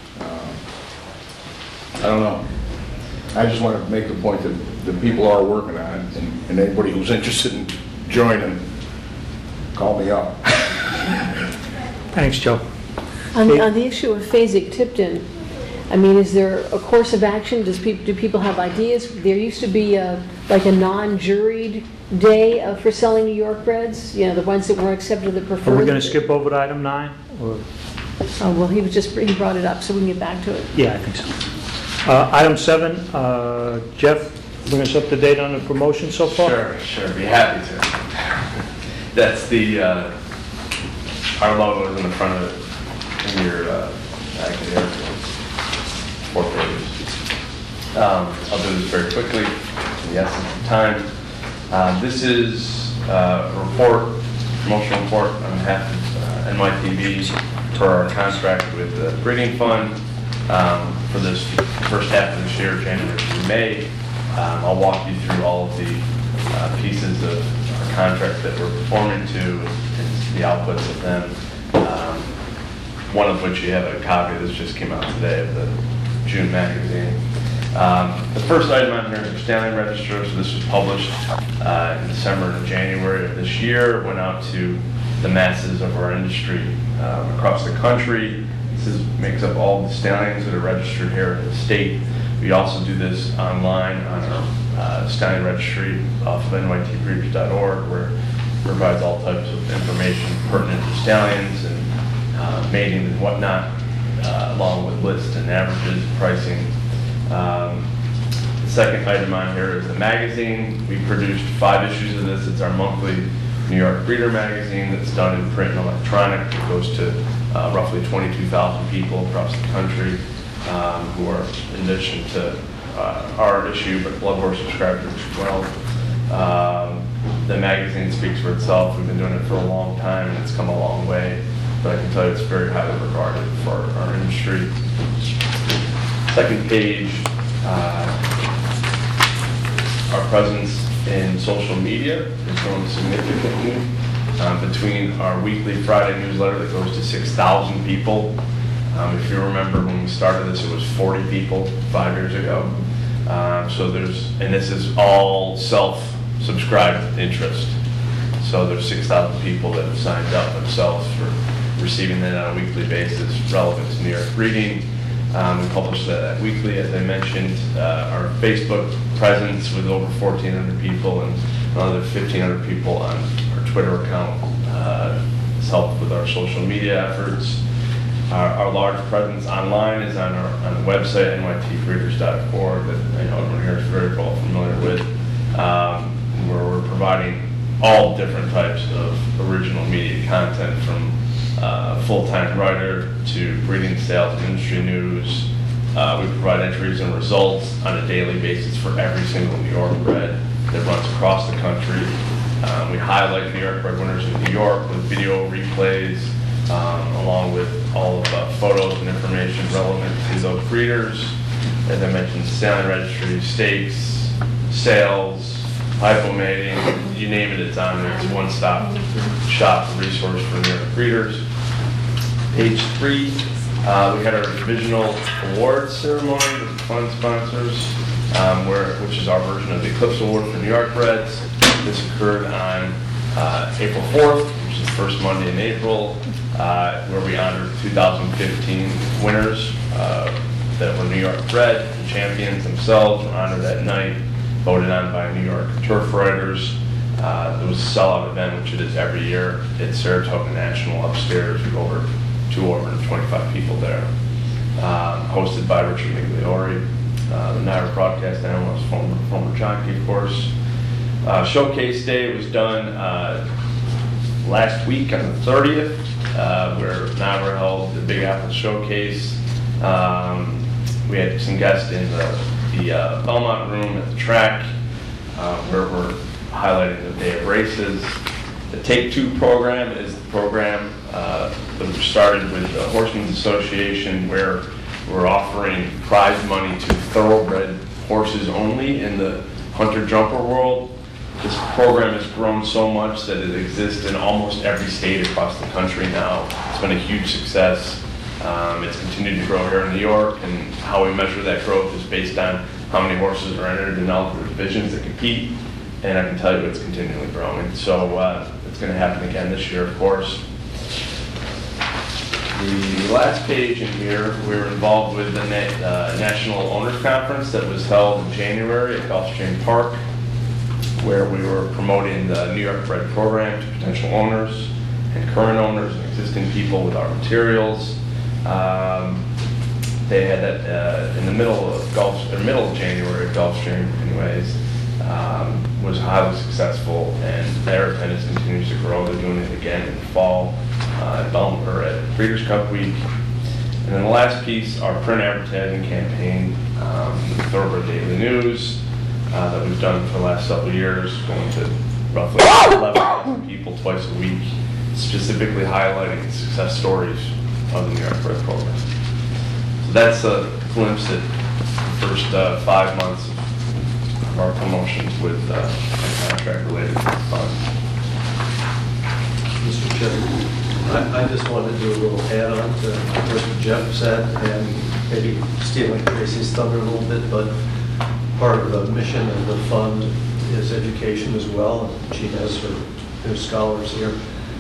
I don't know. I just want to make the point that the people are working on it, and anybody who's interested in joining, call me up. Thanks, Joe. On the issue of phasing Tipton, I mean, is there a course of action? Do people have ideas? There used to be like a non-juried day for selling New York Reds, you know, the ones that weren't accepted, the preferred. Are we going to skip over to item 9? Or? Oh, well, he brought it up, so we can get back to it. Yeah, I think so. Item 7, Jeff, bring us up to date on the promotion so far? Sure, be happy to. That's the, our logo is in the front of it, in your bag there, 4 pages. I'll do this very quickly, in the essence of time. This is a report, promotional report on behalf of NYPB for our contract with the breeding fund. For this first half of this year, January through May. I'll walk you through all of the pieces of our contract that we're performing to and the outputs of them. One of which you have a copy. This just came out today of the June magazine. The first item on here is the Stallion Register. So this was published in December and January of this year. It went out to the masses of our industry across the country. This makes up all the stallions that are registered here in the state. We also do this online on our stallion registry off of nytbreeders.org, where it provides all types of information pertinent to stallions and mating and whatnot, along with lists and averages, pricing. The second item on here is the magazine. We produced 5 issues of this. It's our monthly New York Breeder magazine that's done in print and electronic. It goes to roughly 22,000 people across the country who are, in addition to our issue, but Blood Horse subscribers as well. The magazine speaks for itself. We've been doing it for a long time, and it's come a long way. But I can tell you it's very highly regarded for our industry. Second page, our presence in social media is growing significantly. Between our weekly Friday newsletter that goes to 6,000 people. If you remember when we started this, it was 40 people 5 years ago. And this is all self-subscribed interest. So there's 6,000 people that have signed up themselves for receiving that on a weekly basis relevant to New York reading. We publish that weekly, as I mentioned. Our Facebook presence with over 1,400 people and another 1,500 people on our Twitter account has helped with our social media efforts. Our large presence online is on the website, nytfreeders.org, that I know everyone here is very well familiar with, where we're providing all different types of original media content, from full-time writer to breeding, sales, and industry news. We provide entries and results on a daily basis for every single New York bred that runs across the country. We highlight New York bred winners in New York with video replays, along with all of photos and information relevant to those breeders. As I mentioned, sailing registry, stakes, sales, hypomating, you name it, it's on there. It's a one-stop shop resource for New York breeders. Page 3, we had our divisional awards ceremony with the fund sponsors, which is our version of the Eclipse Award for New York Breds. This occurred on April 4th, which is the first Monday in April, where we honored 2015 winners that were New York bred. The champions themselves were honored that night, voted on by New York turf riders. It was a sellout event, which it is every year. It's Saratoga National upstairs with over 225 people there. Hosted by Richard Migliori, the NYRA broadcast analyst, former jockey, of course. Showcase day was done last week on the 30th, where NYRA held the Big Apple Showcase. We had some guests in the Belmont room at the track, where we're highlighting the day of races. The Take Two program is the program that started with the Horsemen's Association, where we're offering prize money to thoroughbred horses only in the hunter-jumper world. This program has grown so much that it exists in almost every state across the country now. It's been a huge success. It's continued to grow here in New York, and how we measure that growth is based on how many horses are entered in all the divisions that compete, and I can tell you it's continually growing. So it's going to happen again this year, of course. The last page in here, we were involved with the National Owners Conference that was held in January at Gulfstream Park, where we were promoting the New York bred program to potential owners and current owners and existing people with our materials. They had that in the middle of January at Gulfstream, anyways. Was highly successful, and their attendance continues to grow. They're doing it again in the fall at Breeders' Cup Week. And then the last piece, our print advertising campaign, the Thoroughbred Daily News, that we've done for the last several years, going to roughly 11,000 people twice a week, specifically highlighting the success stories of the New York Bred program. So that's a glimpse at the first 5 months of our promotions with contract related to the fund. Mr. Chairman, I just wanted to do a little add-on to what Jeff said, and maybe stealing Tracy's thunder a little bit, but part of the mission of the fund is education as well, and she has her scholars here.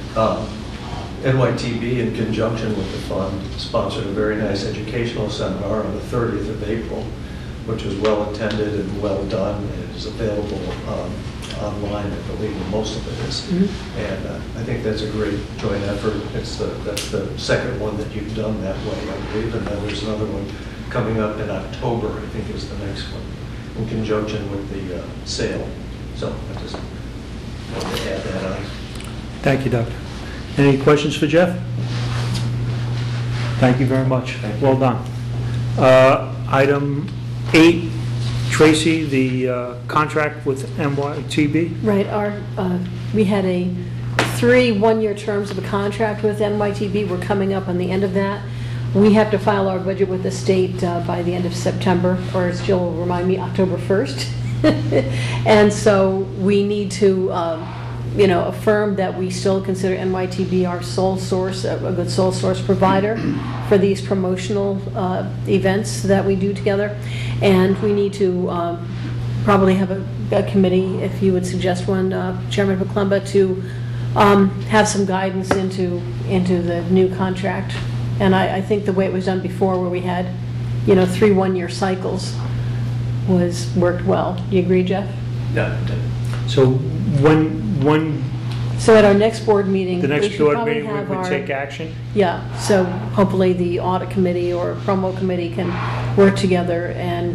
NYTB, in conjunction with the fund, sponsored a very nice educational seminar on the 30th of April, which was well attended and well done. It is available online, I believe, and most of it is. Mm-hmm. And I think that's a great joint effort. That's the second one that you've done that way, I believe, and then there's another one coming up in October, I think is the next one, in conjunction with the sale. So I just wanted to add that on. Thank you, Doctor. Any questions for Jeff? Thank you very much. Well done. Item 8, Tracy, the contract with NYTB. Right. We had 3 one-year terms of a contract with NYTB. We're coming up on the end of that. We have to file our budget with the state by the end of September, or as Jill will remind me, October 1st. And so we need to affirm that we still consider NYTB our sole source, a good sole source provider for these promotional events that we do together. And we need to probably have a committee, if you would suggest one, Chairman McClumba, to have some guidance into the new contract. And I think the way it was done before, where we had, 3 one-year cycles, worked well. Do you agree, Jeff? Yeah. So when So at our next board meeting, the we next should board probably meeting, we have would our... take action? Yeah, so hopefully the audit committee or promo committee can work together and,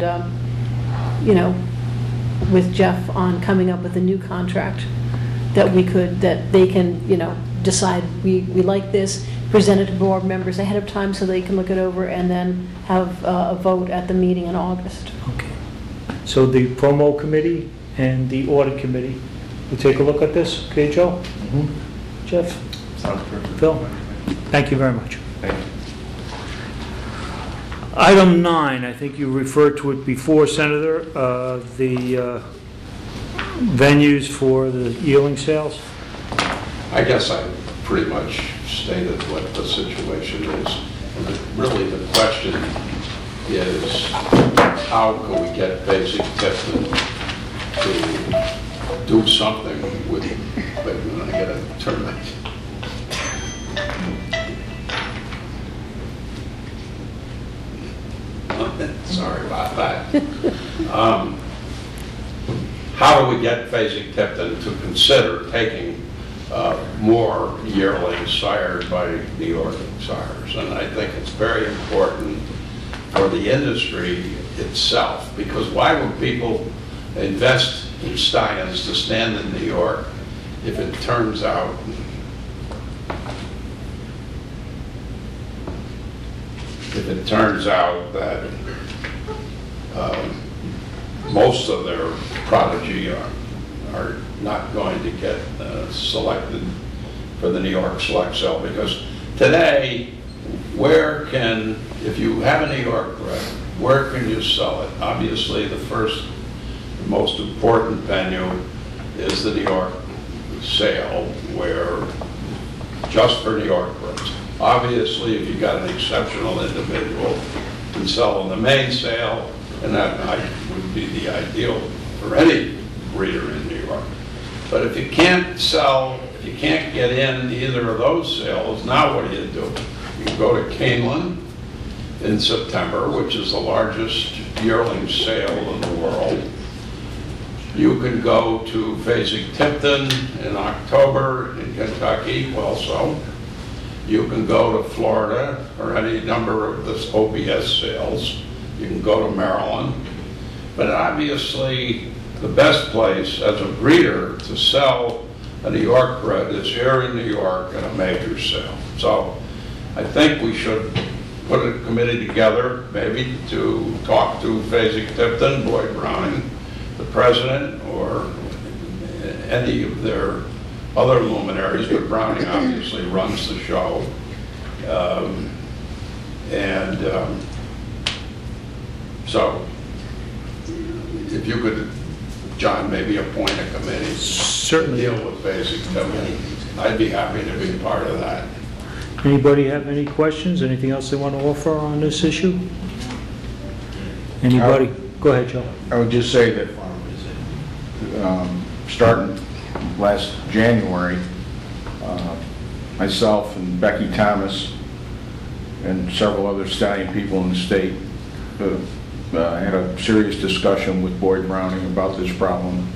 with Jeff on coming up with a new contract that they can, decide, we like this, present it to board members ahead of time so they can look it over and then have a vote at the meeting in August. Okay. So the promo committee and the audit committee will take a look at this, okay, Joe? Jeff? Sounds perfect. Phil? Thank you very much. Thank you. Item 9, I think you referred to it before, Senator, the venues for the yearling sales. I guess I pretty much stated what the situation is. And really, the question is, how can we get Basic Tipton to do something with, wait a minute, I gotta turn that. Sorry about that. How do we get Basic Tipton to consider taking more yearlings sired by New York sires? And I think it's very important for the industry itself, because why would people invest in stallions to stand in New York if it turns out that most of their prodigy are not going to get selected for the New York select sale? Because today, if you have a New York bred, where can you sell it? Obviously, the first, most important venue is the New York sale, where just for New York breds. Obviously, if you got an exceptional individual, you can sell in the main sale, and that would be the ideal for any breeder in New York. But if you can't get in either of those sales, now what do? You can go to Keeneland in September, which is the largest yearling sale in the world. You can go to Basic Tipton in October in Kentucky also. You can go to Florida or any number of the OBS sales. You can go to Maryland. But obviously, the best place as a breeder to sell a New York bred is here in New York at a major sale. So I think we should put a committee together, maybe to talk to Basic Tipton, Boyd Browning, the president, or any of their other luminaries, but Browning obviously runs the show. So if you could, John, maybe appoint a committee Certainly. to deal with Basic Tipton, I'd be happy to be part of that. Anybody have any questions? Anything else they want to offer on this issue? Anybody? Go ahead, Joe. I would just say that starting last January, myself and Becky Thomas and several other stallion people in the state had a serious discussion with Boyd Browning about this problem.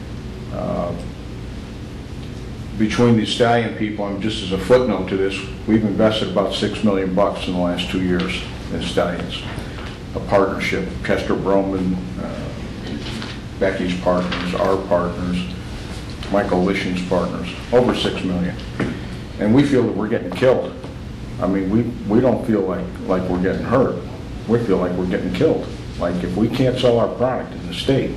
Between the stallion people, and just as a footnote to this, we've invested about $6 million in the last 2 years in stallions. A partnership, Chester Broman, Becky's partners, our partners, Michael Lishan's partners, over $6 million. And we feel that we're getting killed. I mean, we don't feel like we're getting hurt. We feel like we're getting killed. Like, if we can't sell our product in the state,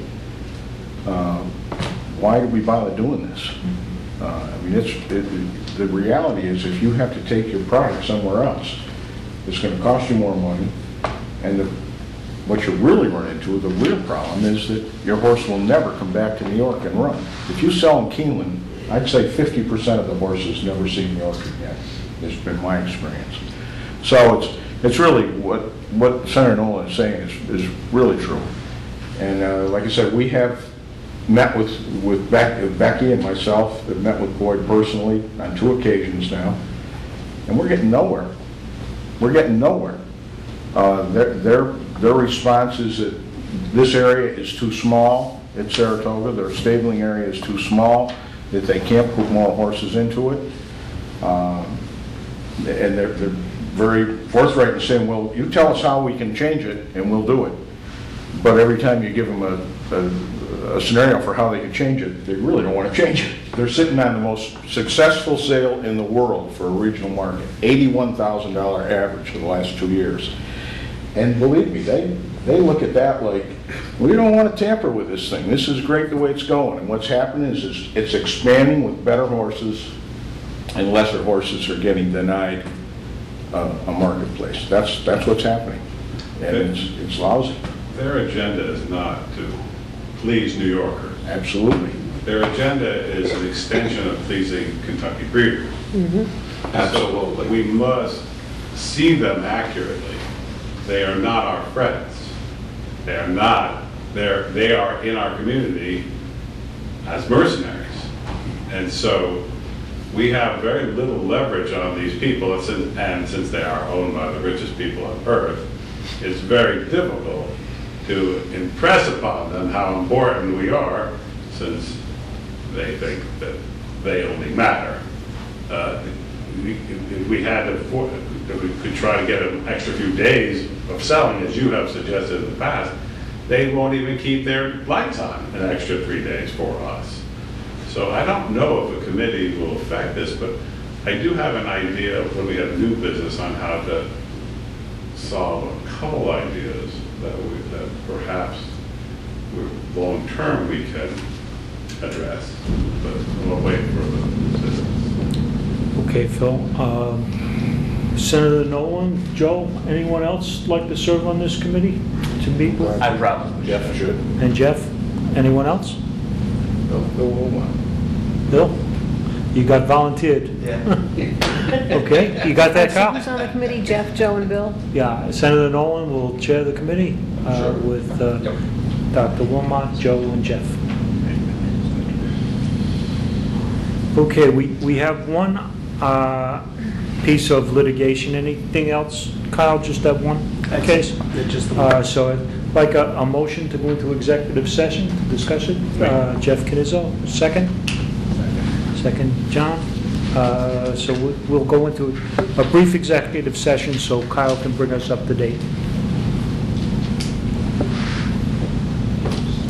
why do we bother doing this? I mean, the reality is, if you have to take your product somewhere else, it's going to cost you more money. And what you really run into, the real problem, is that your horse will never come back to New York and run. If you sell in Keeneland, I'd say 50% of the horses never see New York again. It's been my experience. So it's really what Senator Nolan is saying is really true. And like I said, we have met with Becky and myself, have met with Boyd personally on 2 occasions now, and we're getting nowhere. We're getting nowhere. Their response is that this area is too small at Saratoga, their stabling area is too small, that they can't put more horses into it. And they're very forthright in saying, well, you tell us how we can change it, and we'll do it. But every time you give them a scenario for how they can change it, they really don't want to change it. They're sitting on the most successful sale in the world for a regional market, $81,000 average for the last 2 years. And believe me, they look at that like, we don't want to tamper with this thing. This is great the way it's going. And what's happening is it's expanding with better horses, and lesser horses are getting denied a marketplace. That's what's happening. And it's lousy. Their agenda is not to please New Yorkers. Absolutely. Their agenda is an extension of pleasing Kentucky breeders. Absolutely. So we must see them accurately. They are not our friends. They are not, they are in our community as mercenaries. And so we have very little leverage on these people, and since they are owned by the richest people on earth, it's very difficult to impress upon them how important we are, since they think that they only matter. If we had to, if we could try to get an extra few days of selling, as you have suggested in the past, they won't even keep their lights on an extra 3 days for us. So I don't know if a committee will affect this, but I do have an idea when we have new business on how to solve a couple ideas that perhaps long-term we can address, but we'll wait for the business. Okay, Phil. Senator Nolan, Joe, anyone else like to serve on this committee to meet with? I probably. Jeff should. And Jeff? Anyone else? Bill? You got volunteered. Yeah. Okay, you got that, So Kyle? who's on the committee? Jeff, Joe, and Bill? Yeah, Senator Nolan will chair the committee with Dr. Wilmot, Joe, and Jeff. Okay, we have one piece of litigation. Anything else, Kyle? Just that one case? So I'd like a motion to go into executive session to discuss it. Jeff Canizzo, second? Second, John. So we'll go into a brief executive session so Kyle can bring us up to date.